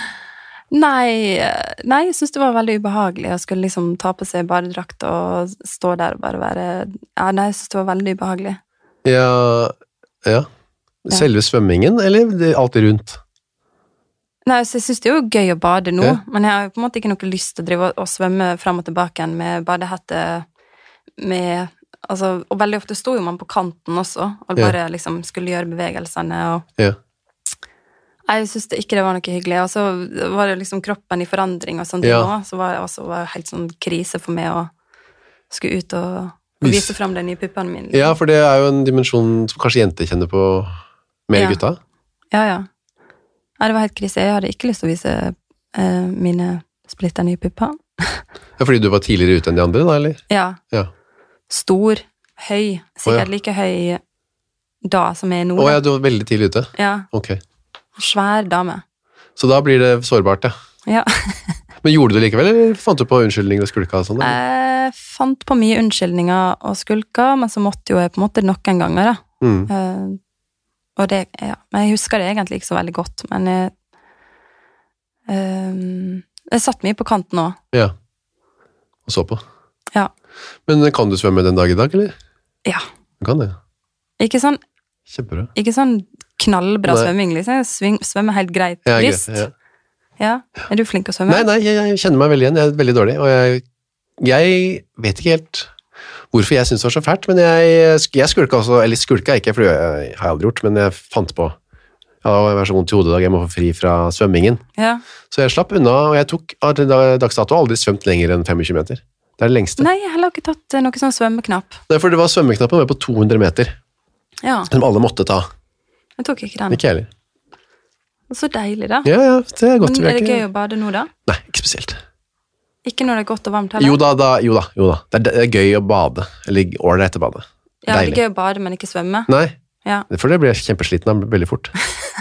Nei, nei, jeg synes det var veldig ubehagelig. Jeg skulle liksom ta på seg badedrakt og stå der og bare være... Ja, nei, jeg synes det var veldig ubehagelig. Ja, ja. Selve svømmingen, eller det- alt rundt? Nei, så jeg synes det er jo gøy å bade nå, Ja. men jeg har jo på en måte ikke noe lyst til å drive og, og svømme frem og tilbake igjen med badehette, med... Altså, og veldig ofte sto jo man på kanten også, og Ja. bare liksom skulle gjøre bevegelsene, og... Ja. Nei, jeg synes det ikke det var noe hyggelig, og så var det liksom kroppen i forandring og sånt Ja. nå, så var det også var det helt sånn krise for meg å skulle ut og, og Vis- vise frem de nye puppene mine. Ja, for det er jo en dimensjon som kanskje jenter kjenner på mer Ja. gutta. Ja, ja. Nei, det var helt krise. Jeg hadde ikke lyst til å vise eh, mine splitter nye pupper. Ja, fordi du var tidligere ute enn de andre, da, eller? Ja. Ja. Stor, høy, sikkert Å, ja. like høy da som jeg er nå. Å da. ja, du var veldig tidlig ute. Ja, Ok. svær dame. Så da blir det sårbart, ja. Ja. Men gjorde du det likevel, eller fant du på unnskyldninger og skulka og sånn? eller? Jeg fant på mye unnskyldninger og skulka, men så måtte jo jeg på en måte noen ganger, da. Mm. Eh, og det, ja, men jeg husker det egentlig ikke så veldig godt, men jeg, eh, jeg satt mye på kanten også. Ja. Og så på. Ja. Men kan du svømme den dag i dag, eller? Ja. Du kan det. Ikke sånn, Kjempebra. ikke sånn knallbra Nei. svømming, liksom. Jeg sving, svømmer helt greit. Ja, greit, Bryst. ja. Ja. Er du flink å svømme? Nei, nei, jeg, jeg kjenner meg veldig igjen. Jeg er veldig dårlig, og jeg, jeg vet ikke helt hvorfor jeg synes det var så fælt, men jeg, jeg skulka også, eller skulka ikke, for det har jeg aldri gjort, men jeg fant på, ja, jeg var så vondt i hodet i dag, jeg må få fri fra svømmingen. Ja. Så Så jeg slapp unna, og jeg tok, har til dags dato aldri svømt lenger enn tjuefem meter. Det er det lengste. Nei, jeg har heller ikke tatt eh, noe sånn svømmeknapp. Nei, for det var svømmeknappen var på to hundre meter, Ja, som alle måtte ta. jeg tok ikke den. Ikke jeg heller. Så deilig, da. Ja, ja, det er godt. Men vi er det ikke- gøy å bade nå, da? Nei, ikke spesielt. Ikke når det er godt og varmt heller? Jo da, da, jo da, jo da. Det er, det er gøy å bade, eller ålreit å bade. Ja, det Deilig. er gøy å bade, men ikke svømme. Nei, Ja, for det blir jeg kjempesliten av veldig fort.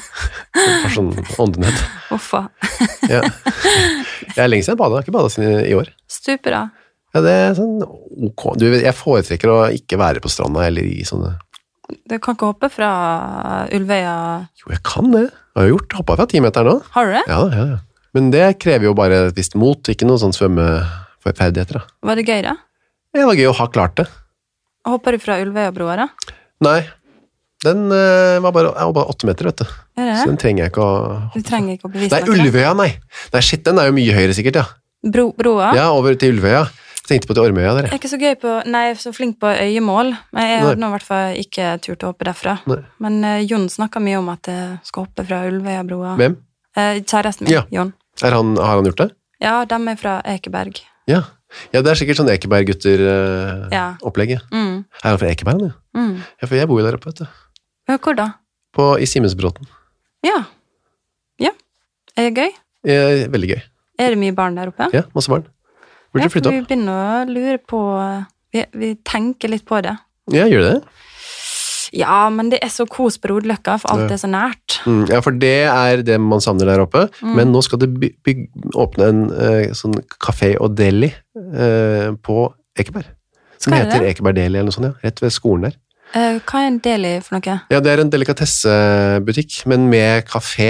Jeg får sånn åndenød. uffa. Ja. Jeg er lenge siden jeg badet, jeg har ikke badet siden i- i år. Stuper da. Ja, det er sånn ok. Du, vet, jeg foretrekker å ikke være på stranda eller i sånne... Du kan ikke hoppe fra Ulvøya. Jo, jeg kan det. Jeg har jo gjort, hoppet fra ti meter nå. Har du det? Ja, ja, ja. Men det krever jo bare et visst mot, ikke noe sånn svømmeferdigheter da. Var det gøy, da? Det var gøy å ha klart det. Hopper du fra Ulvøya-broa, da? Nei, den eh, var bare, jeg var bare åtte meter, vet du. Er det Så det? den trenger jeg ikke å... Du trenger ikke å bevise Nei, noe. Ulvøya, nei. Nei, shit, den er jo mye høyere sikkert, ja. Bro, broa? Ja, over til Ulvøya. Jeg tenkte på til Ormøya der. Jeg er ikke så gøy på, nei, jeg er så flink på øyemål, men jeg Nei. hadde nå i hvert fall ikke turt å hoppe derfra. Nei. Men eh, Jon snakket mye om at jeg skal hoppe fra Ulvøya-broa. Hvem? Eh, kjæresten min, Ja. Jon. Er han, har han gjort det? Ja, de er fra Ekeberg. Ja. Ja, det er sikkert sånn Ekeberg-gutter-opplegg. Ja. Mm, Er han fra Ekeberg, han, ja? mm. Ja, for jeg bor jo der oppe, vet du. Ja, hvor da? På, I Simensbråten. Ja. Ja. Er det gøy? Eh, veldig gøy. Er det mye barn der oppe? Ja, masse barn. Burde Ja, du flytte for opp? vi begynner å lure på vi, vi tenker litt på det. Ja, gjør det det? Ja, men det er så kos på Rodeløkka, for alt Ja. er så nært. Mm, ja, for det er det man savner der oppe. Mm. Men nå skal det by, byg, åpne en eh, sånn kafé og deli eh, på Ekeberg. Som Skal det heter det? Ekeberg Deli eller noe sånt, ja. Rett ved skolen der. Eh, hva er en deli for noe? Ja, det er en delikatessebutikk, men med kafé.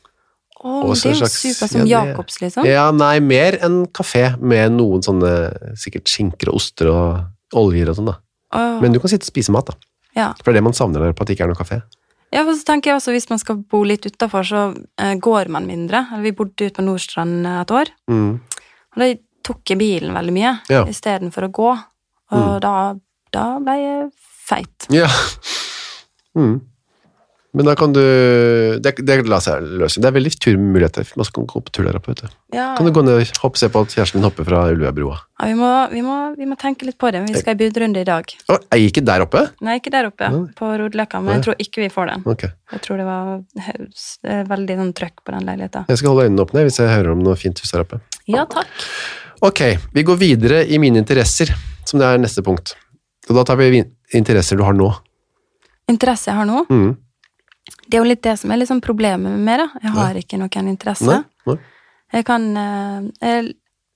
Å, Også det er jo slags- super som ja, det- Jacobs, liksom. Ja, nei, mer en kafé med noen sånne sikkert skinker og oster og oljer og sånn da. Åh, Men du kan sitte og spise mat da. ja. For det er det man savner der på at det ikke er noe kafé. Ja, for så tenker jeg også hvis man skal bo litt utenfor, så uh, går man mindre. Eller vi bodde ute på Nordstrand et år, Mm. og da tok jeg bilen veldig mye, Ja. i stedet for å gå. Og da, da ble jeg feit. Ja. Mm. Men da kan du... Det, det la seg løse. Det er veldig turmuligheter. Man skal gå på tur der oppe, vet du. Ja, Kan du gå ned og hoppe, se på at kjæresten din hopper fra Ulvøybroa? ja vi, må, vi, må, vi må tenke litt på det. Vi skal i budrunde i dag. Å, jeg gikk ikke der oppe? Nei, ikke der oppe, Nei. på Rodeløkka, men Nei. jeg tror ikke vi får den. Ok. Jeg tror det var det er veldig sånn trøkk på den leiligheten. Jeg skal holde øynene åpne hvis jeg hører om noe fint hus der oppe. Ja, takk. Ok, vi går videre i mine interesser, som det er neste punkt. Og da tar vi vin- interesser du har nå. Interesse jeg har nå, Mm. det er jo litt det som er liksom problemet med det. Jeg har ikke noen interesse. Nei? Nei? Jeg kan... eh, Jeg,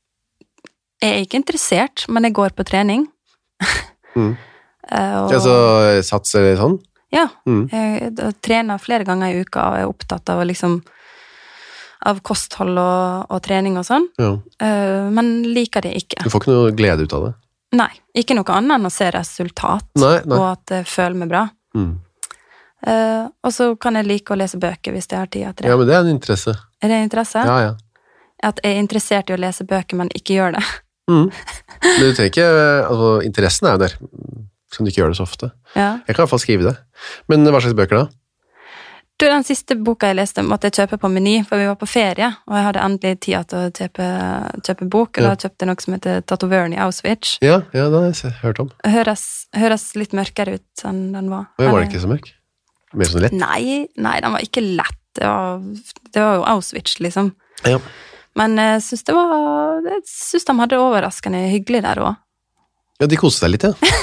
jeg er ikke interessert, men jeg går på trening. Mm. Eh, og, Altså, sats eller sånn? ja, Mm. jeg, jeg trener flere ganger i uka, og er opptatt av å liksom av kosthold og, og trening og sånn, Ja. eh, men liker det ikke. Du får ikke noe glede ut av det? Nei, ikke noe annet enn å se resultat, Nei, nei. og at jeg føler meg bra. Mm. Eh, og så kan jeg like å lese bøker hvis jeg har tid til det. Ja, men det er en interesse. Er det interesse? Ja, ja. At jeg er interessert i å lese bøker, men ikke gjør det. Mm. Men du trenger ikke... Altså, interessen er jo der. Som du ikke gjør det så ofte. Ja. Jeg kan i hvert fall skrive det. Men hva slags bøker da? Du, den siste boka jeg leste måtte jeg kjøpe på Meny, for vi var på ferie, og jeg hadde endelig tid til å kjøpe, kjøpe bok, og Ja. da kjøpte jeg noe som heter Tatovøren i Auschwitz. Ja, ja, det har jeg se- hørt om. Høres, høres litt mørkere ut enn den var. Og var det Eller- ikke så mørk? Mer sånn lett? Nei, nei, den var ikke lett. Det var, det var jo Auschwitz, liksom. Ja. Men jeg synes det var... Jeg synes de hadde overraskende hyggelig der også. Ja, de koste seg litt, ja.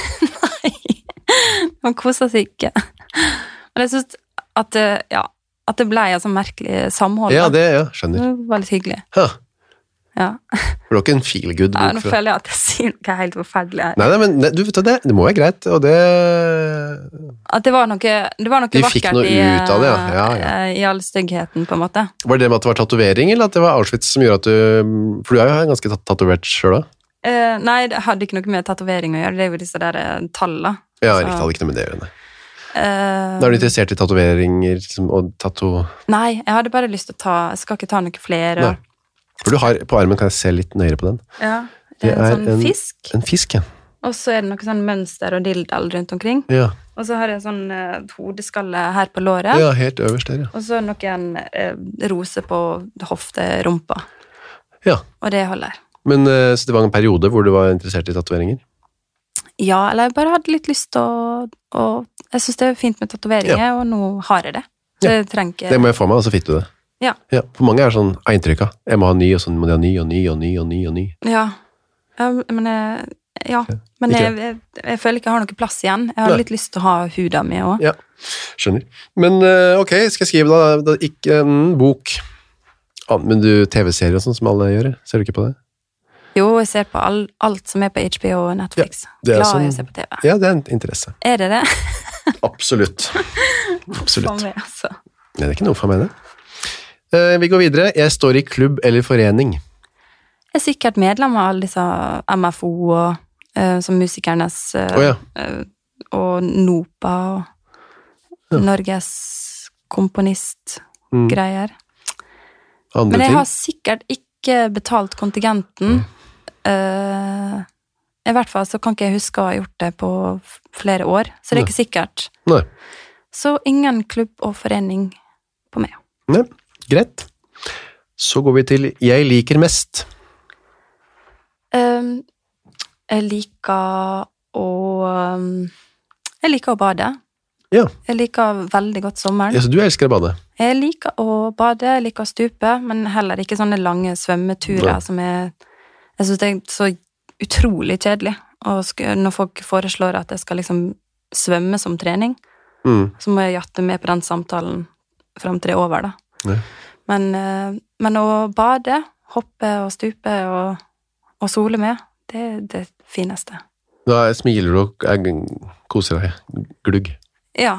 Nei, man koser seg ikke. Men jeg synes at det, ja, at det ble et sånn merkelig samhold. Ja, da. det, ja, skjønner. Det var litt hyggelig. Ha, Ja. for det var ikke en feel-good Ja, bok nå fra... føler jeg at jeg sier noe helt forferdelig her. Nei, nei, men ne, du vet det, det må være greit, og det... At det var noe, det var noe De fikk vakkert noe i, ut av det, ja. Ja, ja. eh, i all styggheten, på en måte. Var det det med at det var tatovering, eller at det var Auschwitz som gjorde at du... For du er jo ganske tat- tatovert selv da. Eh, nei, det hadde ikke noe med tatovering å gjøre. Det er jo disse der eh, tallene. Ja, Så- riktig, hadde ikke noe med det å gjøre. nei. Eh, Da er du interessert i tatoveringer liksom, og tato... nei, jeg hadde bare lyst til å ta... Jeg skal ikke ta noe flere. Nei. For du har, på armen kan jeg se litt nøyere på den. Ja, det er en sånn fisk. En fisk, ja. Og så er det noe sånn mønster og dildal rundt omkring. Ja, Og så har jeg sånn eh, hodeskalle her på låret. ja helt øverst der, ja. Og så noen eh, roser på hofterumpa. Ja, Og det holder. men eh, så det var en periode hvor du var interessert i tatoveringer? Ja, eller jeg bare hadde litt lyst til å... å jeg synes det er fint med tatoveringer, og nå har jeg det. Så jeg trenger ikke... Det må jeg få meg, og så fikk du det. Ja. Ja, for mange er sånn inntrykk av. Jeg må ha ny, og sånn må de ha ny, og ny, og ny, og ny, og ny. Ja, ja men jeg... Ja, men Ikke jeg, jeg, jeg føler ikke jeg har noe plass igjen. Jeg har Nei. litt lyst til å ha huda mi også. Ja, skjønner. Men eh, ok, skal jeg skrive da, da ikke en bok. Ah, men du, tv-serier og sånn som alle gjør, ser du ikke på det? Jo, jeg ser på all, alt som er på H B O og Netflix. det er Glad sånn- i å se på T V. Ja, det er en interesse. Er det det? Absolutt. For Absolutt. meg, altså. Nei, det er ikke noe for meg det. Eh, vi går videre. Jeg står i klubb eller forening. Jeg er sikkert medlem av alle disse M F O og eh, som musikernes eh, Å, ja. eh, og NOPA og Norges komponistgreier. Andre Men jeg ting. har sikkert ikke betalt kontingenten. Eh, I hvert fall så kan ikke jeg huske å ha gjort det på f- flere år, så det er Nei. ikke sikkert. Nei. Så ingen klubb og forening på meg. Nei, greit. Så går vi til jeg liker mest. Um, jeg liker å um, Jeg liker å bade. Ja, Jeg liker veldig godt sommeren. ja så du elsker å bade. Jeg liker å bade, jeg liker å stupe, men heller ikke sånne lange svømmeturer Nei. som er Jeg synes det er så utrolig kjedelig. Og sk- når folk foreslår at jeg skal liksom svømme som trening, Mm. så må jeg jatte med på den samtalen frem til det er over, da. Ja. Men, eh, men å bade, hoppe og stupe og, og sole med, det er det fineste. Da smiler du og er, koser deg. Glugg. Ja.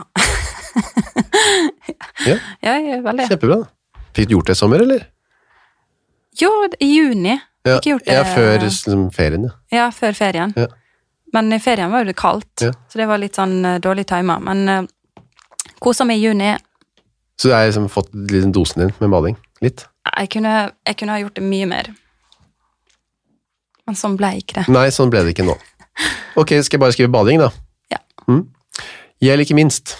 Ja. Ja, jeg gjør vel det. Kjempebra. Fikk du gjort det i sommer, eller? Jo, i juni. Ja, Ikke gjort det. ja før liksom, ferien, ja. Ja, før ferien. Ja. Men i ferien var jo det kaldt, Ja. så det var litt sånn eh, dårlig timet. Men eh, Koset meg i juni. Så du har liksom fått liksom dosen din med bading? Litt? Jeg kunne, jeg kunne ha gjort det mye mer. Men sånn ble ikke det. Nei, sånn ble det ikke nå. Ok, skal jeg bare skrive bading da? Ja. Mm. Jeg liker minst.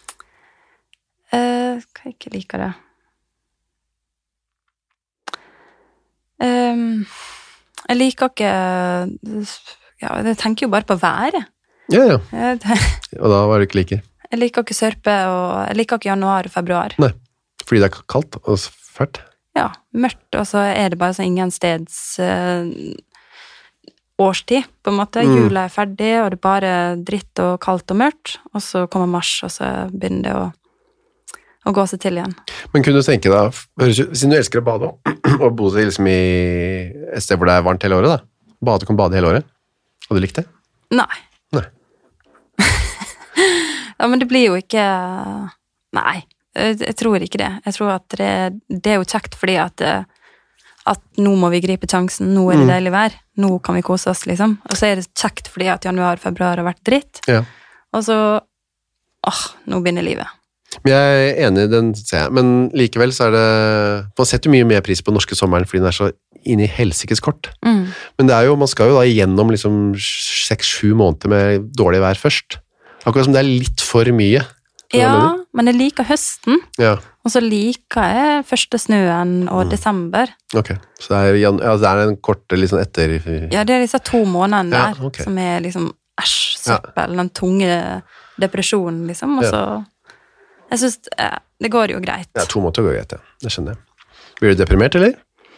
Uh, hva jeg ikke liker det? Um, jeg liker ikke... Ja, jeg tenker jo bare på været. Ja, ja. Jeg, Og da var det ikke liker. jeg liker ikke sørpe, og jeg liker ikke januar og februar. Nei, fordi det er kaldt og fælt. Ja, mørkt, og så er det bare sånn ingen steds uh, årstid, på en måte. Mm. Jula er ferdig, og det er bare dritt og kaldt og mørkt, og så kommer mars, og så begynner det å, å gå seg til igjen. Men kunne du tenke deg, siden du elsker å bade, og bo liksom i et sted hvor det er varmt hele året da, bade, du kan bade hele året, hadde du likt det? Nei. Nei. Ja, men det blir jo ikke... Nei, jeg, jeg tror ikke det. Jeg tror at det, det er jo kjekt fordi at, at nå må vi gripe sjansen, nå er det deilig vær, nå kan vi kose oss, liksom. Og så er det kjekt fordi at januar, februar har vært dritt. Ja. Og så... Åh, nå begynner livet. Men jeg er enig, den ser jeg. Men likevel så er det... Man setter mye mer pris på den norske sommeren, fordi den er så inne i helsikes kort. Mm. Men det er jo, man skal jo da igjennom liksom seks-sju måneder med dårlig vær først. Akkurat som det er litt for mye. Ja, men jeg liker høsten. Ja. Og så liker jeg første snøen og mm. desember. Ok, så det er, ja, det er en korte liksom etter... Ja, det er disse to månedene der, ja, okay. som er liksom æsj, søppel, ja. Den tunge depresjonen, liksom. Og så... Ja. Jeg synes eh, det går jo greit. Ja, to måneder går greit, ja. Det skjønner jeg. Blir du deprimert, eller?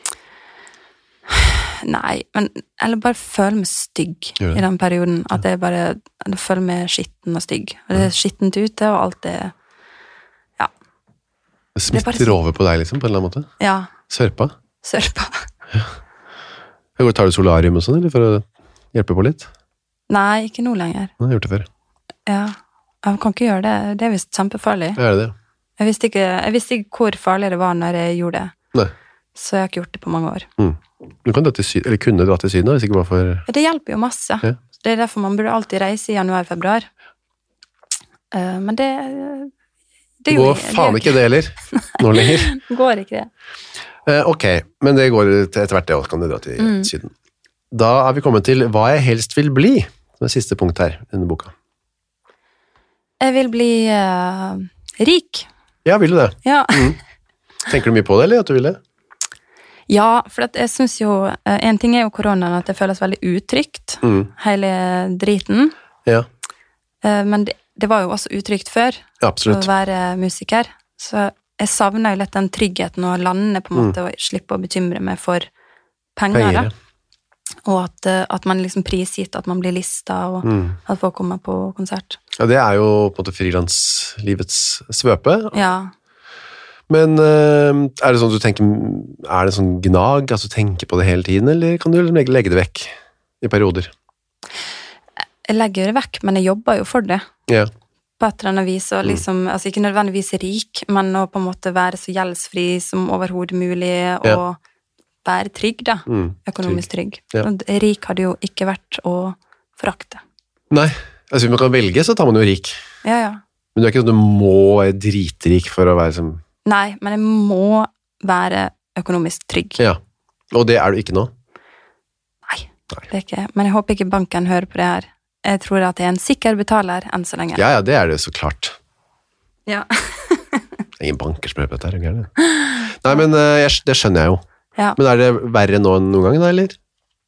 Nei, men eller bare føler meg stygg i den perioden, at jeg bare jeg føler meg skitten og stygg. Og det er skittent ute, og alt er ja. Det smitter det over på deg, liksom, på en eller annen måte? Ja. Sørpa? Sørpa. Ja. Tar du solarium og sånn, eller for å hjelpe på litt? Nei, ikke noe lenger. Jeg har gjort det før. Ja, jeg kan ikke gjøre det. Det er vist kjempefarlig. Ja, er det det? Jeg visste, ikke, jeg visste ikke hvor farlig det var når jeg gjorde det. Nei. Så jeg har ikke gjort det på mange år. Mm. Du kan dra til syden, eller kunne dra til syden, hvis ikke bare for... Ja, det hjelper jo masse. Ja. Det er derfor man burde alltid reise i januar, februar. Uh, men det... det går jo, faen det ikke det heller, nå lenger. Går ikke det. Uh, ok, men det går etter hvert det også, kan du dra til mm. syden. Da er vi kommet til hva jeg helst vil bli. Det er siste punkt her, i denne boka. Jeg vil bli uh, rik. Ja, vil du det? Ja. Mm. Tenker du mye på det, eller at du vil det? Ja, for at jeg synes jo, en ting er jo koronaen, at det føles veldig utrygt, mm. hele driten. Ja. Men det, det var jo også utrygt før, ja, absolutt. Å være musiker. Så jeg savner jo litt den tryggheten å lande på en måte, mm. og slippe å bekymre meg for penger. penger ja. Og at, at man liksom prisgitt, at man blir listet, og mm. at folk kommer på konsert. Ja, det er jo på en måte frilanslivets svøpe. Ja. Men er det sånn du tenker, er det sånn gnag, altså tenker på det hele tiden, eller kan du legge det vekk i perioder? Jeg legger det vekk, men jeg jobber jo for det. Ja. På et eller annet vis, og liksom, mm. altså ikke nødvendigvis rik, men å på en måte være så gjeldsfri som overhodet mulig, og ja. Være trygg da, mm. økonomisk trygg. trygg. Ja. Rik hadde jo ikke vært å forakte. Nei, altså hvis man kan velge, så tar man jo rik. Ja, ja. Men det er ikke sånn at du må være dritrik for å være som... Nei, men jeg må være økonomisk trygg. Ja, og det er du ikke nå? Nei, Nei. Det er ikke. Men jeg håper ikke banken hører på det her. Jeg tror at jeg er en sikker betaler enn så lenge. Ja, ja, det er det så klart. Ja. Ingen banker som hører på dette her, ikke det? Nei, men jeg, det skjønner jeg jo. Ja. Men er det verre nå enn noen gang, da, eller?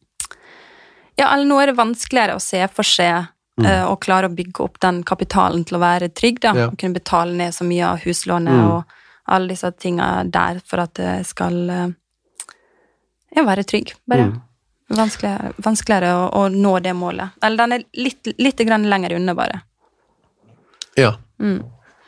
Ja, eller nå er det vanskeligere å se for seg mm. uh, og klare å bygge opp den kapitalen til å være trygg, da. Ja. Og kunne betale ned så mye av huslånet mm. og alle disse tingene der for at det skal ja, være trygg, bare. Mm. Vanskeligere, vanskeligere å, å nå det målet. Eller den er litt, litt grann lenger unna, bare. Ja. Mm.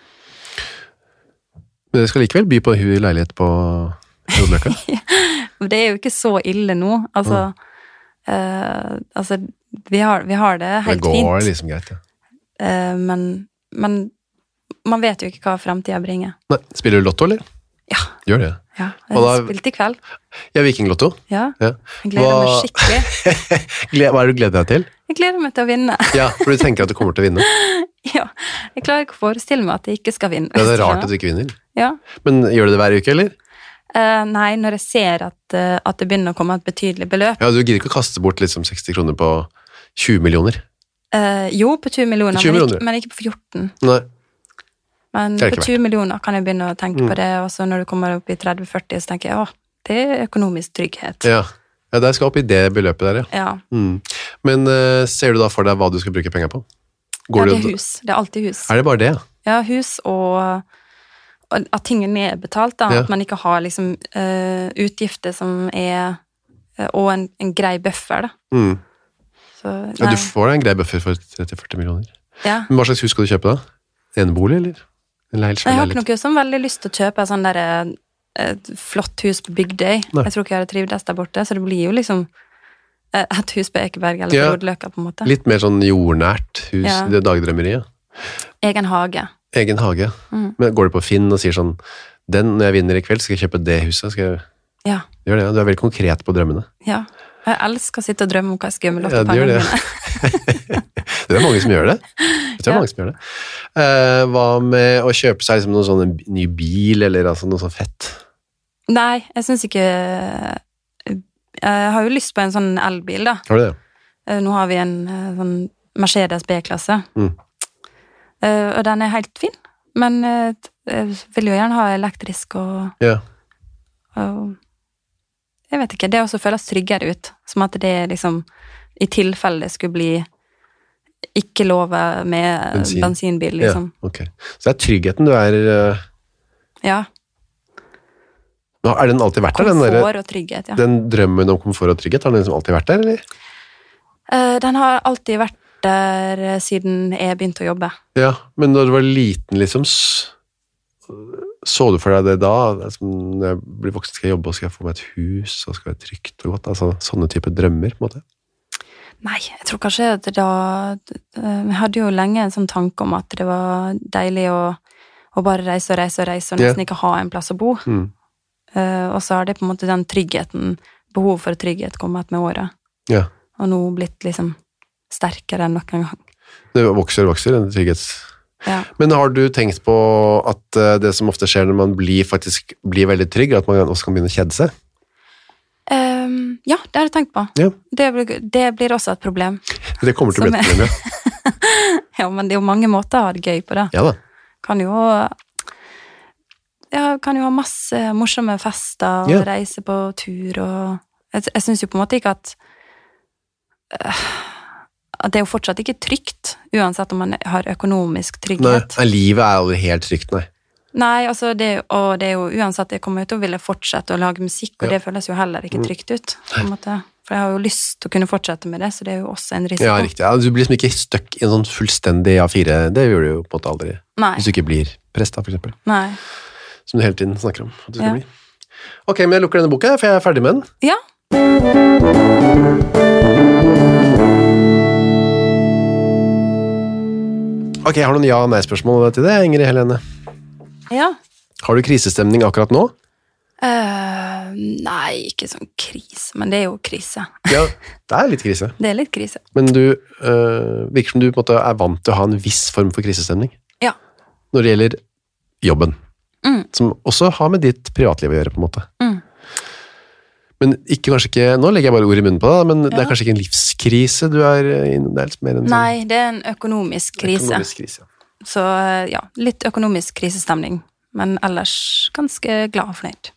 Men det skal likevel by på hu leilighet på Hodeløkka? Det er jo ikke så ille nå. Altså, mm. uh, altså vi, har, vi har det helt fint. Det går fint. Liksom greit, ja. Uh, men, men man vet jo ikke hva fremtiden bringer. Nei, spiller du lotto, eller? Ja. Gjør det? Ja, jeg har spilt i kveld. Ja, Vikinglotto. Ja, ja. Jeg gleder hva... meg skikkelig. Hva er det du gleder deg til? Jeg gleder meg til å vinne. Ja, for du tenker at du kommer til å vinne. Ja, jeg klarer ikke å forestille meg at jeg ikke skal vinne. Ja, det er rart at du ikke vinner. Ja. Men gjør du det hver uke, eller? Uh, nei, når jeg ser at, uh, at det begynner å komme et betydelig beløp. Ja, du gidder ikke å kaste bort liksom seksti kroner på tjue millioner? Uh, jo, på tjue millioner, tjue men, millioner. Ikke, men ikke på fjorten. Nei. Men på tjue millioner kan jeg begynne å tenke mm. på det, og så når du kommer opp i tretti førti, så tenker jeg, åh, det er økonomisk trygghet. Ja. Ja, der skal opp i det beløpet der, ja. Ja. Mm. Men uh, ser du da for deg hva du skal bruke penger på? Går ja, det er du... hus. Det er alltid hus. Er det bare det? Ja, hus og, og at tingene er betalt, da. Ja. At man ikke har liksom uh, utgifter som er uh, og en, en grei buffer, da. Mm. Så, ja, du får deg en grei buffer for tretti førti millioner. Ja. Men hva slags hus skal du kjøpe da? Enebolig, eller? En leil, jeg har ikke noe sånn veldig lyst til å kjøpe en sånn der et flott hus på Bygdøy. Nei. Jeg tror ikke jeg hadde trivdes der borte, så det blir jo liksom et hus på Ekeberg eller ja, på Rodløkka på en måte. Litt mer sånn jordnært hus, ja. Det er dagdrømmeriet. Egen hage. Egen hage. Mm. Men går du på Finn og sier sånn, den, når jeg vinner i kveld, skal jeg kjøpe det huset? Skal jeg ja. gjøre det? Du er veldig konkret på drømmene. Ja. Jeg elsker å sitte og drømme om hva jeg skal gjøre med ja, lottopengene mine. Det er mange som gjør det. Jeg tror ja. mange som gjør det. Uh, hva med å kjøpe seg liksom noen sånn en ny bil, eller altså noe sånn fett? Nei, jeg synes ikke... Jeg har jo lyst på en sånn elbil, da. Har du det? Uh, nå har vi en uh, sånn Mercedes B-klasse. Mm. Uh, og den er helt fin. Men uh, jeg vil jo gjerne ha elektrisk og... Ja. og jeg vet ikke, det også føles tryggere ut. Som at det er liksom, i tilfelle det skulle bli ikke lov med Bensin. bensinbil, liksom. Ja, ok. Så det er tryggheten du er... Uh... Ja. Nå, er den alltid vært der? Komfort den der, og trygghet, ja. Den drømmen om komfort og trygghet, har den liksom alltid vært der, eller? Uh, den har alltid vært der siden jeg begynte å jobbe. Ja, men da du var liten, liksom... Så du for deg det da? Altså, når jeg blir voksen, skal jeg jobbe, og skal jeg få meg et hus, og skal være trygt og godt? Altså, sånne type drømmer, på en måte? Nei, jeg tror kanskje at da... Jeg hadde jo lenge en sånn tanke om at det var deilig å, å bare reise og reise og reise, og nesten yeah. ikke ha en plass å bo. Mm. Uh, og så har det på en måte den tryggheten, behov for trygghet kommet med året. Yeah. Og nå blitt liksom sterkere enn noen gang. Det vokser og vokser, den trygghets... Ja. Men har du tenkt på at det som ofte skjer når man blir, faktisk blir veldig trygg, at man også kan begynne å kjede seg? Um, ja, det har jeg tenkt på. Ja. Det, blir, det blir også et problem. Det kommer til å bli et problem, ja. Ja, men det er jo mange måter å ha det gøy på det. Ja da. Kan jo, ja, kan jo ha masse morsomme fester og ja. reise på tur, og jeg, jeg synes jo på en måte ikke at uh, at det er jo fortsatt ikke trygt, uansett om man har økonomisk trygghet. Nei, livet er aldri helt trygt, nei. Nei, altså, det, og det er jo uansett, jeg kommer ut og ville fortsette å lage musikk, og ja. det føles jo heller ikke trygt ut, på en måte. For jeg har jo lyst til å kunne fortsette med det, så det er jo også en risiko. Ja, riktig. Ja, du blir liksom ikke støkk i en sånn fullstendig A fire, det gjør du jo på en måte aldri. Nei. Hvis du ikke blir prest, da, for eksempel. Nei. Som du hele tiden snakker om, at du skal ja. bli. Ok, men jeg lukker denne boka, for jeg er ferdig med den. Ja. Ok, har du noen ja-nei-spørsmål til det, Ingrid Helene? Ja. Har du krisestemning akkurat nå? Uh, nei, ikke sånn krise, men det er jo krise. Ja, det er litt krise. Det er litt krise. Men du, uh, virker som du på en måte er vant til å ha en viss form for krisestemning. Ja. Når det gjelder jobben. Mm. Som også har med ditt privatliv å gjøre, på en måte. Mm. Men ikke, kanskje ikke, nå legger jeg bare ord i munnen på deg, men ja. det er kanskje ikke en livskrise du er inne, det er litt mer en sånn... Nei, det er en økonomisk krise. Økonomisk krise. Så ja, litt økonomisk krisestemning, men ellers ganske glad og fornøyd.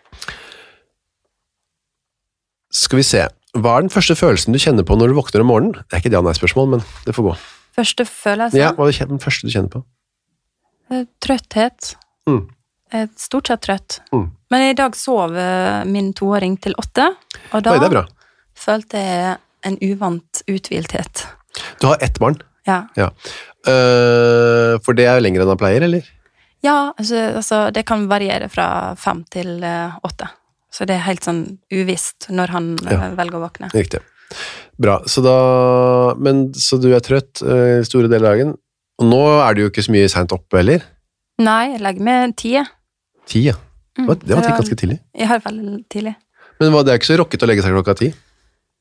Skal vi se, hva er den første følelsen du kjenner på når du våkner om morgenen? Det er ikke det han er spørsmål, men det får gå. Første følelse? Ja, hva er den første du kjenner på? Trøtthet. Mm. Jeg er stort sett trøtt. Mm. Men i dag sov min toåring til åtte, og da Oi, det er bra. følte jeg en uvant uthvilthet. Du har ett barn? Ja. ja. Uh, for det er jo lenger enn han pleier, eller? Ja, altså, altså det kan variere fra fem til uh, åtte. Så det er helt sånn uvisst når han ja. velger å våkne. Riktig. Bra. Så da, men, så du er trøtt uh, store deler av dagen, og nå er du jo ikke så mye sent oppe, eller? Nei, jeg legger med ti. Ti, ja. Mm, det var ganske tidlig. Jeg har veldig tidlig. Men det er ikke så rocket å legge seg klokka ti?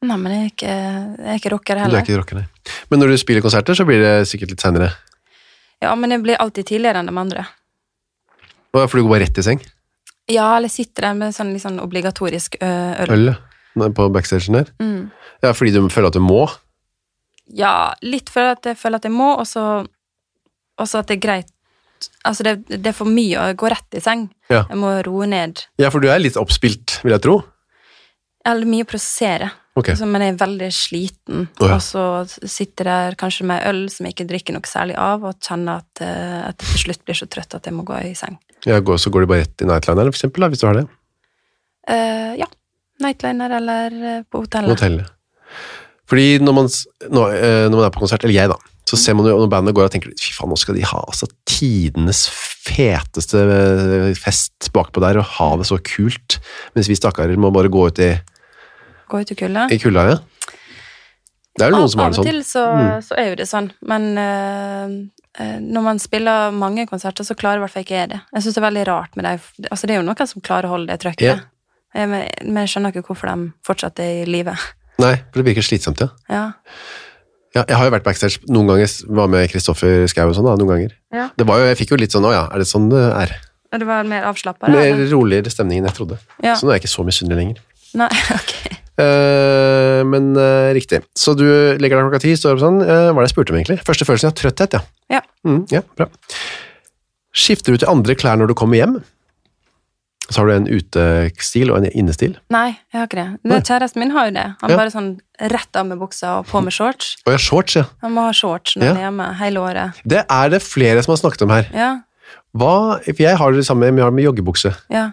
Nei, men jeg er ikke, jeg er ikke rocker Du heller. er ikke rocker, nei. Men når du spiller konserter, så blir det sikkert litt senere. Ja, men jeg blir alltid tidligere enn de andre. Og for du går bare rett i seng? Ja, eller sitter der med sånn, litt sånn obligatorisk ø, øl. Øl, ja. På backstagen der? Mm. Ja, fordi du føler at du må? Ja, litt for at jeg føler at jeg må, og så, og så at det er greit. Altså, det, det er for mye å gå rett i seng. Ja. Jeg må roe ned. Ja, for du er litt oppspilt, vil jeg tro. Eller mye å prosessere. Ok. Altså, men jeg er veldig sliten, Å, ja. og så sitter der kanskje med øl som jeg ikke drikker noe særlig av, og kjenner at, eh, at jeg til slutt blir så trøtt at jeg må gå i seng. Ja, går- så går du bare rett i nightliner, for eksempel, da, hvis du har det. Eh, ja, nightliner eller eh, på På hotellet. hotellet. Fordi når man, s- når, eh, når man er på konsert, eller jeg da, så ser man jo når bandet går og tenker, fy faen, nå skal de ha altså, tidenes feteste eh, fest bakpå der, og ha det så kult, mens vi stakkarer må bare gå ut i, Gå ut i kulda. i kulda, ja. Det er jo noen som har det Av og sånn. til så, Mm. så er jo det sånn, men eh, eh, når man spiller mange konserter, så klarer i hvert fall ikke jeg det. Jeg synes det er veldig rart med det. Altså, det er jo noen som klarer å holde det trøkket. Ja. Jeg, men, men jeg skjønner ikke hvorfor de fortsatt er i livet. Nei, for det virker slitsomt, ja. Ja. Ja, jeg har jo vært backstage noen ganger, var med Kristoffer Skau og sånn da, noen ganger. Ja. Det var jo, jeg fikk jo litt sånn, å ja, er det sånn det er? Og det var mer avslappet? Mer eller? roligere stemning enn jeg trodde. Ja. Så nå er jeg ikke så misunnelig lenger. Nei, ok. Eh, men eh, riktig. Så du legger deg klokka ti, står opp sånn. Eh, hva er det jeg spurte om egentlig? Første følelsen av trøtthet, ja. Ja. Mm, ja, bra. Skifter du til andre klær når du kommer hjem? Så har du en utestil og en innestil. Nei, jeg har ikke det. Nei. det kjæresten min har jo det. Han Ja. bare sånn rett av med buksa og på med shorts. Og jeg har shorts, ja. Han må ha shorts når Ja. han er hjemme hele året. Det er det flere som har snakket om her. Ja, Hva, for jeg har det samme, jeg har det med joggebukse. ja.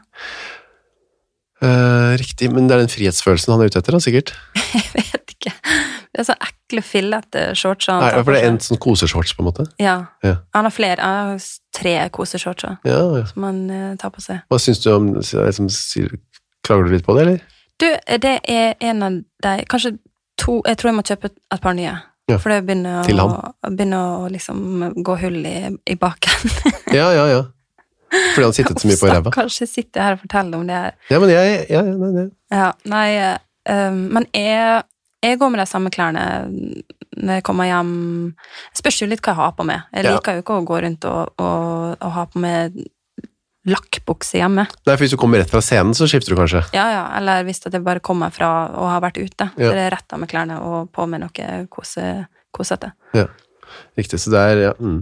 Eh, riktig, men det er den frihetsfølelsen han er ute etter, da, sikkert. Jeg vet ikke. Det er sånn ekle, fillete shorts. han Nei, tar for det på er en seg. sånn koseshorts, på en måte. Ja. Ja. Han har flere. Han har tre koseshorts også, Ja, ja. som han eh, tar på seg. Hva syns du om liksom, sier- Klager du litt på det, eller? Du, det er en av de Kanskje to Jeg tror jeg må kjøpe et par nye. Ja. For det begynner Til å, han. begynner å liksom gå hull i, i baken. Ja, ja, ja. Fordi han sittet så mye på ræva. Kanskje sitter jeg her og forteller om det her. Ja, men jeg, ja, ja, nei, nei. Ja, nei, eh, um, men jeg, jeg går med de samme klærne når jeg kommer hjem. Det spørs jo litt hva jeg har på meg. Jeg Ja. liker jo ikke å gå rundt og, og, og ha på meg lakkbukse hjemme. Nei, for hvis du kommer rett fra scenen, så skifter du kanskje. Ja, ja, eller hvis at jeg bare kommer fra og har vært ute, Ja. så er det rett av med klærne og på med noe kose, kosete. Ja, riktig. Så det er, ja. Mm.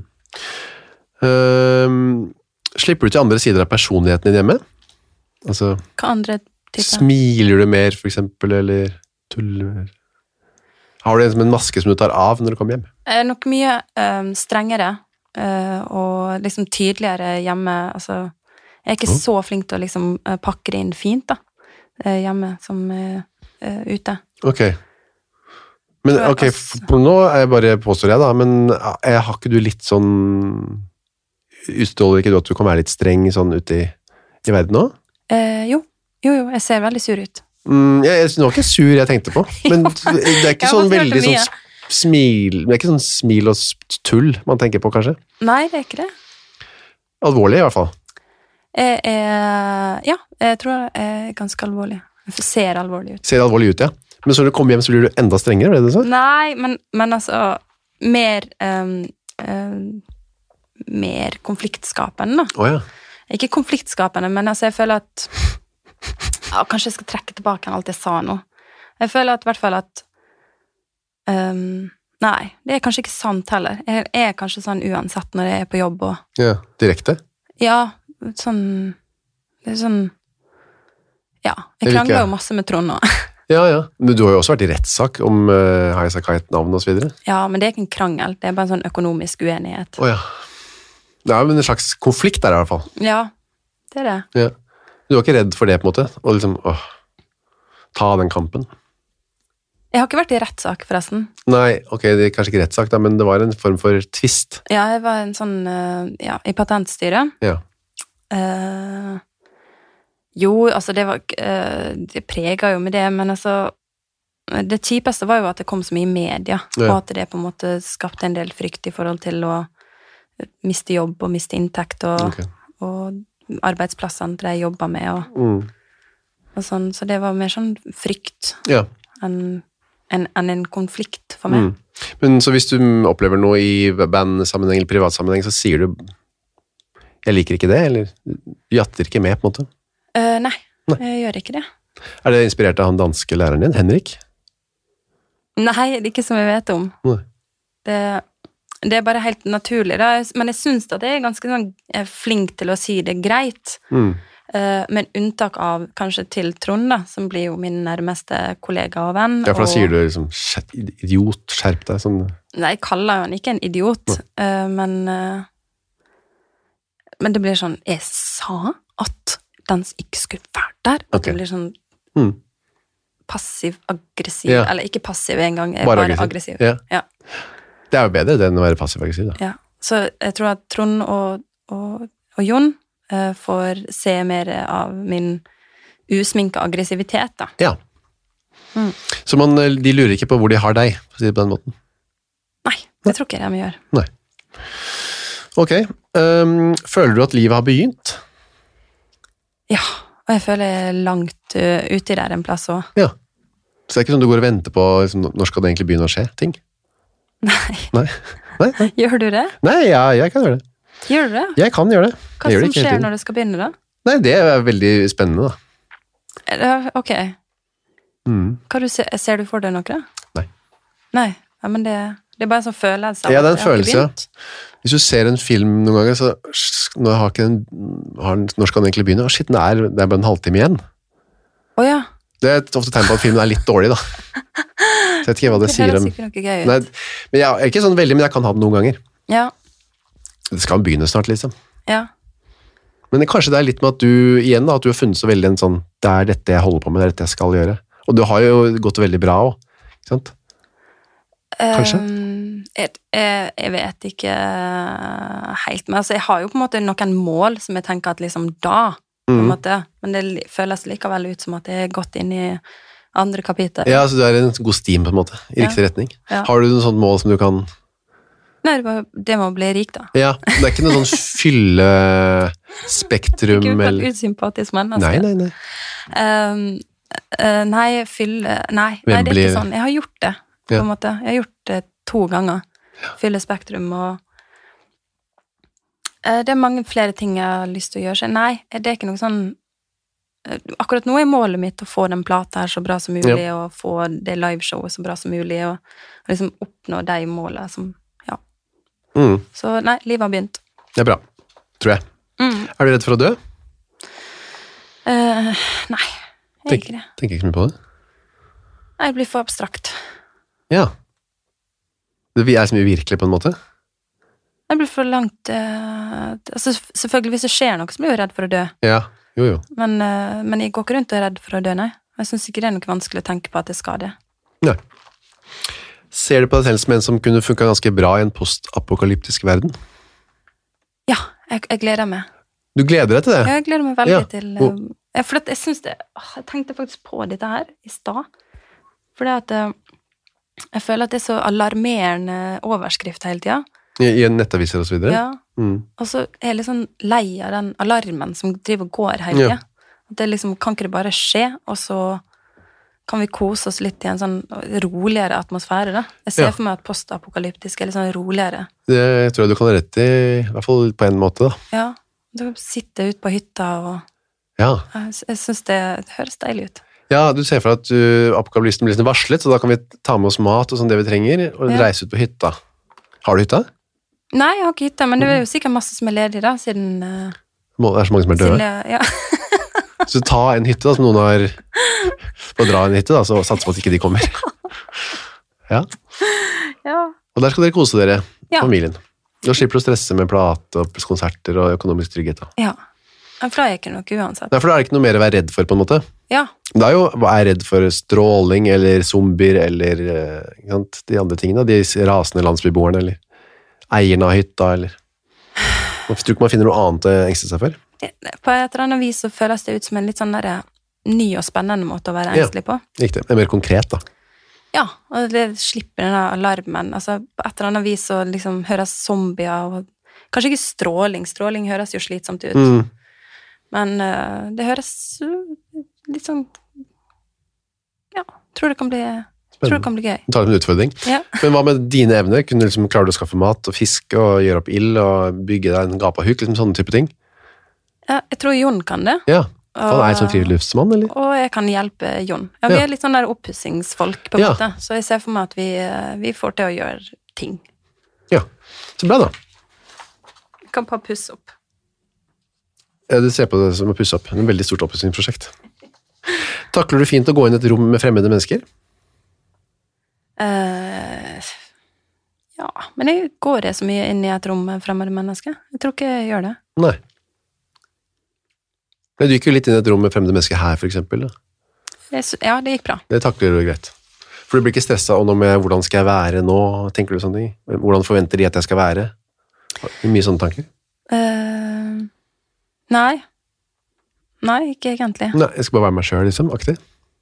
Ehm, slipper du til andre sider av personligheten din hjemme? Altså, Hva andre typer? smiler du mer, for eksempel, eller tuller mer? Har du en som en maske som du tar av når du kommer hjem? Jeg er nok mye um, strengere uh, og liksom tydeligere hjemme. Altså, jeg er ikke Mm. så flink til å liksom uh, pakke det inn fint da, uh, hjemme som uh, uh, ute. Ok. Men, Tror jeg ok, pass- for nå er jeg bare påstår jeg da, men jeg har ikke du litt sånn, utstråler ikke du at du kan være litt streng sånn ute i, i verden nå? Uh, jo, jo, jo, jeg ser veldig sur ut. Mm, jeg, jeg, det var ikke sur jeg tenkte på, men det er ikke Jeg har sånn fått hørt veldig det sånn mye. sp- smil, det er ikke sånn smil og sp- tull man tenker på kanskje. Nei, det er ikke det. Alvorlig i hvert fall. Jeg er, ja, jeg tror jeg er ganske alvorlig. Jeg ser alvorlig ut. Ser alvorlig ut, ja. Men så når du kommer hjem så blir du enda strengere, ble det sånn? Nei, men, men altså, mer, um, um, mer konfliktskapende da. Åja. Ikke konfliktskapende, men altså jeg føler at ja, kanskje jeg skal trekke tilbake alt jeg sa nå. Jeg føler at, i hvert fall at um, nei, det er kanskje ikke sant heller. Jeg er kanskje sånn uansett når jeg er på jobb og Ja, direkte. ja, sånn det er sånn ja, jeg Jeg liker- krangler jo masse med Trond nå. Ja, ja. Men du har jo også vært i rettssak om uh, har jeg sagt hva et navn og så videre. Ja, men det er ikke en krangel, det er bare en sånn økonomisk uenighet. Åja. Det er jo en slags konflikt der i hvert fall. Ja, det er det. Ja. Du var ikke redd for det på en måte? Og liksom, åh, ta den kampen. Jeg har ikke vært i rettssak forresten. Nei, ok, det er kanskje ikke rettssak da, men det var en form for tvist. Ja, jeg var en sånn, eh, ja, i patentstyret. Ja. Eh, jo, altså det var eh, det preget jo med det, men altså det kjipeste var jo at det kom så mye i media, Ja. og at det på en måte skapte en del frykt i forhold til å miste jobb og miste inntekt og, Ok. og arbeidsplassene til det jeg jobbet med og, Mm. og sånn, så det var mer sånn frykt Ja. enn enn en, en konflikt for meg. Mm. Men så hvis du opplever noe i bandsammenheng eller privatsammenheng, så sier du jeg liker ikke det, eller du jatter ikke med på en måte? Uh, nei, nei, jeg gjør ikke det. Er det inspirert av han danske læreren din, Henrik? Nei, det er ikke som jeg vet om. Nei. Det, det er bare helt naturlig, da. Men jeg synes at jeg er ganske sånn, jeg er flink til å si det greit. Mm. Uh, men unntak av kanskje til Trond, da, som blir jo min nærmeste kollega og venn. Ja, for da og, sier du liksom, idiot, skjerp deg. Sånn. Nei, jeg kaller jo han ikke en idiot, uh, men... Uh, Men det blir sånn, jeg sa at den ikke skulle være der. At okay. det blir sånn mm. passiv-aggressiv. Ja. Eller ikke passiv en gang, bare, bare aggressiv. aggressiv. Ja. Ja. Det er jo bedre det enn å være passiv-aggressiv. Da. Ja. Så jeg tror at Trond og, og, og Jon uh, får se mer av min usminka aggressivitet, da. Ja. Mm. Så man, de lurer ikke på hvor de har deg, for å si det på den måten? Nei, det tror ikke de gjør. Nei. Ok, um, føler du at livet har begynt? Ja, og jeg føler jeg er langt uh, ute i der en plass også. Ja, så det er ikke sånn du går og venter på, liksom, når skal det egentlig begynne å skje, ting? Nei. Nei? Nei, nei. Gjør du det? Nei, ja, jeg kan gjøre det. Gjør du det? Jeg kan gjøre det. Hva jeg som det skjer når det skal begynne da? Nei, det er veldig spennende da. Ja, ok. Mm. Hva du ser, ser du for deg noe da? Nei. Nei, ja, men det, det er bare en sånn følelse. Ja, det er en følelse, ja. Hvis du ser en film noen ganger, så når, har ikke den, har, når skal den egentlig begynne? Shit, den er, det er bare en halvtime igjen. Åja. Oh, det er ofte tegn på at filmen er litt dårlig, da. Så jeg vet ikke hva det, det sier om... Det høres ikke noe gøy ut. Nei, men jeg er ikke sånn veldig, men jeg kan ha det noen ganger. Ja. Det skal begynne snart, liksom. Ja. Men det, kanskje det er litt med at du, igjen da, at du har funnet så veldig en sånn, det er dette jeg holder på med, det er dette jeg skal gjøre. Og du har jo gått veldig bra også, ikke sant? Kanskje? Um, jeg, jeg, jeg vet ikke helt, men altså, jeg har jo på en måte noen mål som jeg tenker at liksom da, på en mm. måte, men det føles likevel ut som at jeg har gått inn i andre kapittel. Ja, så du er en god stim på en måte, i riktig ja. retning. Ja. Har du noen sånne mål som du kan... Nei, det, var, det må bli rik da. Ja, det er ikke noe sånn fylle spektrum ikke eller... Ikke usympatisk menneske. Nei, nei, nei. Um, uh, nei, fylle... Nei, nei, det er ikke sånn. Jeg har gjort det, på ja. en måte. Jeg har gjort det to ganger. Fylle spektrum, og... Uh, det er mange flere ting jeg har lyst til å gjøre. Så nei, det er ikke noe sånn... Uh, akkurat nå er målet mitt å få den plata her så bra som mulig, ja. Og få det liveshowet så bra som mulig, og, og liksom oppnå de målene som... Mm. Så nei, livet har begynt. Det er bra, tror jeg. Mm. Er du redd for å dø? Uh, nei, jeg er ikke det. Tenker ikke mye på det? Nei, det blir for abstrakt. Ja. Det er så mye virkelig på en måte? Det blir for langt... Uh, altså, selvfølgelig, hvis det skjer noe, så blir jeg redd for å dø. Ja, jo jo. Men, uh, men jeg går ikke rundt og er redd for å dø, nei. Jeg synes ikke det er noe vanskelig å tenke på at jeg skal det. Nei. Ser du på deg selv som en som kunne funket ganske bra i en post-apokalyptisk verden? Ja, jeg, jeg gleder meg. Du gleder deg til det? Ja, jeg gleder meg veldig ja. til... Uh, jeg, for at jeg synes det... Åh, jeg tenkte faktisk på dette her i stad. For det at... Uh, jeg føler at det er så alarmerende overskrift hele tiden. I, i nettaviser og så videre? Ja. Mm. Og så er jeg litt sånn lei av den alarmen som driver og går hele tiden. Ja. At det liksom, kan ikke det bare skje, og så... kan vi kose oss litt i en sånn roligere atmosfære, da. Jeg ser ja. For meg at postapokalyptisk er litt sånn roligere. Det tror jeg du kan ha rett i, i hvert fall på en måte, da. Ja, du kan sitte ut på hytta, og ja. jeg, jeg synes det, det høres deilig ut. Ja, du ser for deg at uh, apokalypsen blir liksom varslet, så da kan vi ta med oss mat og sånn det vi trenger, og ja. Reise ut på hytta. Har du hytta? Nei, jeg har ikke hytta, men det er jo sikkert masse som er ledig da, siden... Uh, det er så mange som er døde. Siden, ja. Så ta en hytte da, som noen har på å dra en hytte da, så satser på at ikke de kommer. Ja. Ja. Og der skal dere kose dere, ja. Familien. Da slipper du å stresse med plate og konserter og økonomisk trygghet da. Ja, for da er ikke noe uansett. Nei, for da er det ikke noe mer å være redd for på en måte. Ja. Det er jo, hva er redd for stråling eller zombier eller ikke sant, de andre tingene, de rasende landsbyboerne eller eierne av hytta eller... Jeg tror ikke man finner noe annet å engste seg for. På et eller annet vis så føles det ut som en litt sånn der, ny og spennende måte å være engstelig på. Ja, riktig. Det er mer konkret da. Ja, og det slipper denne alarmen. Altså, på et eller annet vis så liksom høres zombier, og kanskje ikke stråling. Stråling høres jo slitsomt ut. Mm. Men uh, det høres uh, litt sånn, ja, tror det kan bli tror det kan bli gøy. Ta det som en utfordring. Ja. Men hva med dine evner? Kunne du liksom klare å skaffe mat og fiske og gjøre opp ild og bygge deg en gapahuk, liksom sånne type ting? Ja, jeg tror Jon kan det. Ja, for han er en sånn friluftsmann, eller? Og jeg kan hjelpe Jon. Ja, vi Ja. er litt sånn der oppussingsfolk på en Ja. måte, så jeg ser for meg at vi, vi får til å gjøre ting. Ja, så bra da. Vi kan bare pusse opp. Ja, du ser på det som å pusse opp. Det er et veldig stort oppussingsprosjekt. Takler du fint å gå inn i et rom med fremmede mennesker? Eh, ja, men jeg går jeg så mye inn i et rom med fremmede mennesker? Jeg tror ikke jeg gjør det. Nei. Men du gikk jo litt inn i et rom med fremmede mennesker her, for eksempel. Da. Jeg, sy- ja, det gikk bra. Det takler du greit. For du blir ikke stresset om noe med hvordan skal jeg være nå, tenker du sånne ting? Hvordan forventer de at jeg skal være? Mye sånne tanker? Eh, nei. Nei, ikke egentlig. Nei, jeg skal bare være meg selv, liksom, aktiv.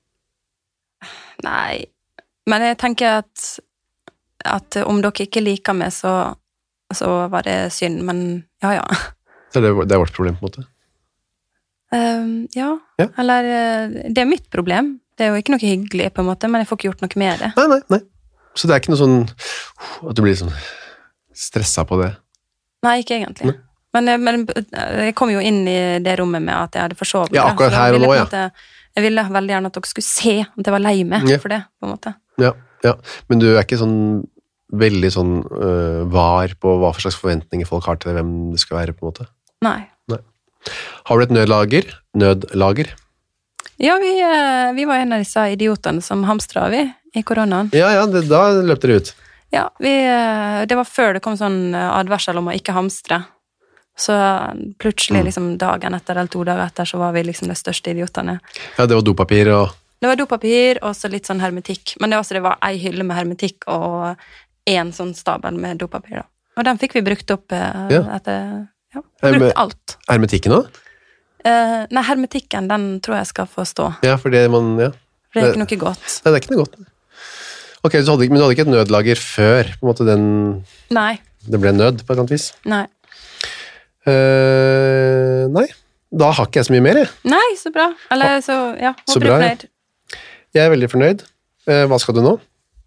Nei. Men jeg tenker at, at om dere ikke liker meg, så, så var det synd, men ja, ja. Så det, det er vårt problem, på en måte. Um, ja. Ja. Eller eh, det er mitt problem. Det er jo ikke noe hyggelig, på en måte, men jeg får ikke gjort noe med det. Nei, nei, nei. Så det er ikke noe sånn at du blir sånn stresset på det. Nei, ikke egentlig. Nei. Men, jeg- men jeg kom jo inn i det rommet med at jeg hadde forsovet. Ja, det, akkurat så da her og ville nå, jeg ja. på en måte- Jeg ville veldig gjerne at dere skulle se at jeg var lei meg Ja. for det, på en måte. Ja, ja. Men du er ikke sånn veldig sånn øh, var på hva for slags forventninger folk har til hvem det skal være, på en måte. Nei. Har du et nødlager? Nødlager? Ja, vi, eh, vi var en av disse idiotene som hamstret vi i koronaen. Ja, ja, det, da løp dere ut. Ja, vi, eh, det var før det kom sånn advarsel om å ikke hamstre. Så plutselig, liksom dagen etter eller to dager etter, så var vi liksom de største idiotene. Ja, det var dopapir og... Det var dopapir, og så litt sånn hermetikk. Men det var, også, det var ei hylle med hermetikk og en sånn stabel med dopapir. Da. Og den fikk vi brukt opp eh, Ja. etter... Ja, Herme- brukt alt. Hermetikken også? Eh, nei, hermetikken, den tror jeg skal få stå. Ja, for det man... Ja. For det er ikke noe godt. Nei, det er ikke noe godt. Ok, så hadde, ikke- men du hadde ikke et nødlager før, på en måte den... Nei, Det ble nød på et eller annet vis. nei. Eh, nei, da har ikke jeg så mye mer, jeg. Nei, så bra. Eller så, ja, Så håper du bra, er ja. fornøyd. Jeg er veldig fornøyd. Eh, hva skal du nå?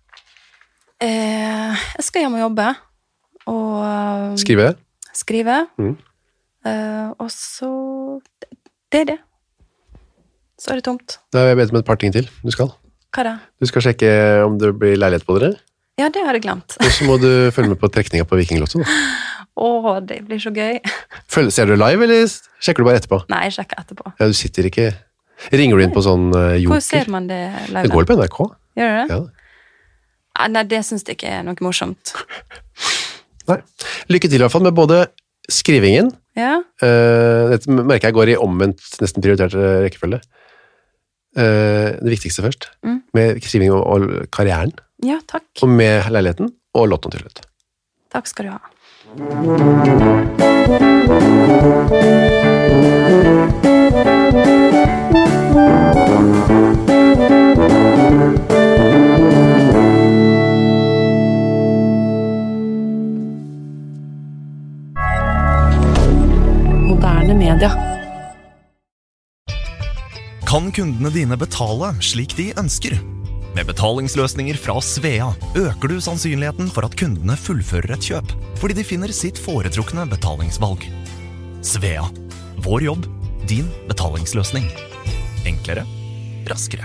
Eh, jeg skal hjem og jobbe. Og eh, Skrive? skrive. Mhm. Eh, og så Det er det. Så er det tomt. Da har jeg bedt om et par ting til. Du skal. Hva da? Du skal sjekke om det blir leilighet på dere. Ja, det har jeg glemt. Og så må du følge med på trekninga på Vikinglotto. da. Å, det blir så gøy. Følg, ser du live, eller sjekker du bare etterpå? Nei, jeg sjekker etterpå. Ja, du sitter ikke... Ringer du inn på sånn uh, Hvor joker? ser man det live? Det går vel på N R K? Gjør det det? Ja. Ah, nei, det synes jeg ikke er noe morsomt. Nei. Lykke til i hvert fall med både skrivingen. Ja, Uh, dette merker jeg går i omvendt, nesten prioritert uh, rekkefølge. Uh, det viktigste først. Mm. Med skriving og, og karrieren. ja takk. Og med leiligheten og lottoen til slutt. Takk skal du ha. Moderne media. Kan kundene dine betale slik de ønsker? Med betalingsløsninger fra Svea øker du sannsynligheten for at kundene fullfører et kjøp, fordi de finner sitt foretrukne betalingsvalg. Svea. Vår jobb, din betalingsløsning. Enklere, raskere.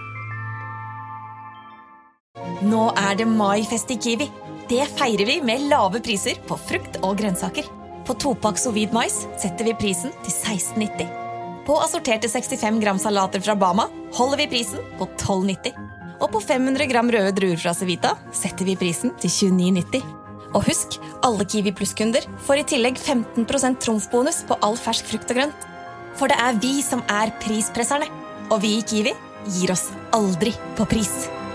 Nå er det maifest i Kiwi. Det feirer vi med lave priser på frukt og grønnsaker. På topakk sovid mais setter vi prisen til seksten nitti. På assorterte sekstifem gram salater fra Bama holder vi prisen på tolv nitti. Og på fem hundre gram røde druer fra Cevita setter vi prisen til tjueni nitti. Og husk, alle Kiwi Plus-kunder får i tillegg femten prosent trumfbonus på all fersk frukt og grønt. For det er vi som er prispresserne. Og vi i Kiwi gir oss aldri på pris.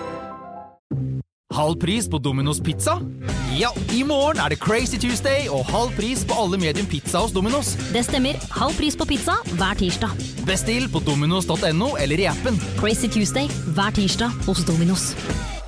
Halv pris på Domino's Pizza? Ja, i morgen er det Crazy Tuesday og halv pris på alle medium pizza hos Domino's. Det stemmer. Halv pris på pizza hver tirsdag. Bestill på dominos punktum no eller i appen. Crazy Tuesday hver tirsdag hos Domino's.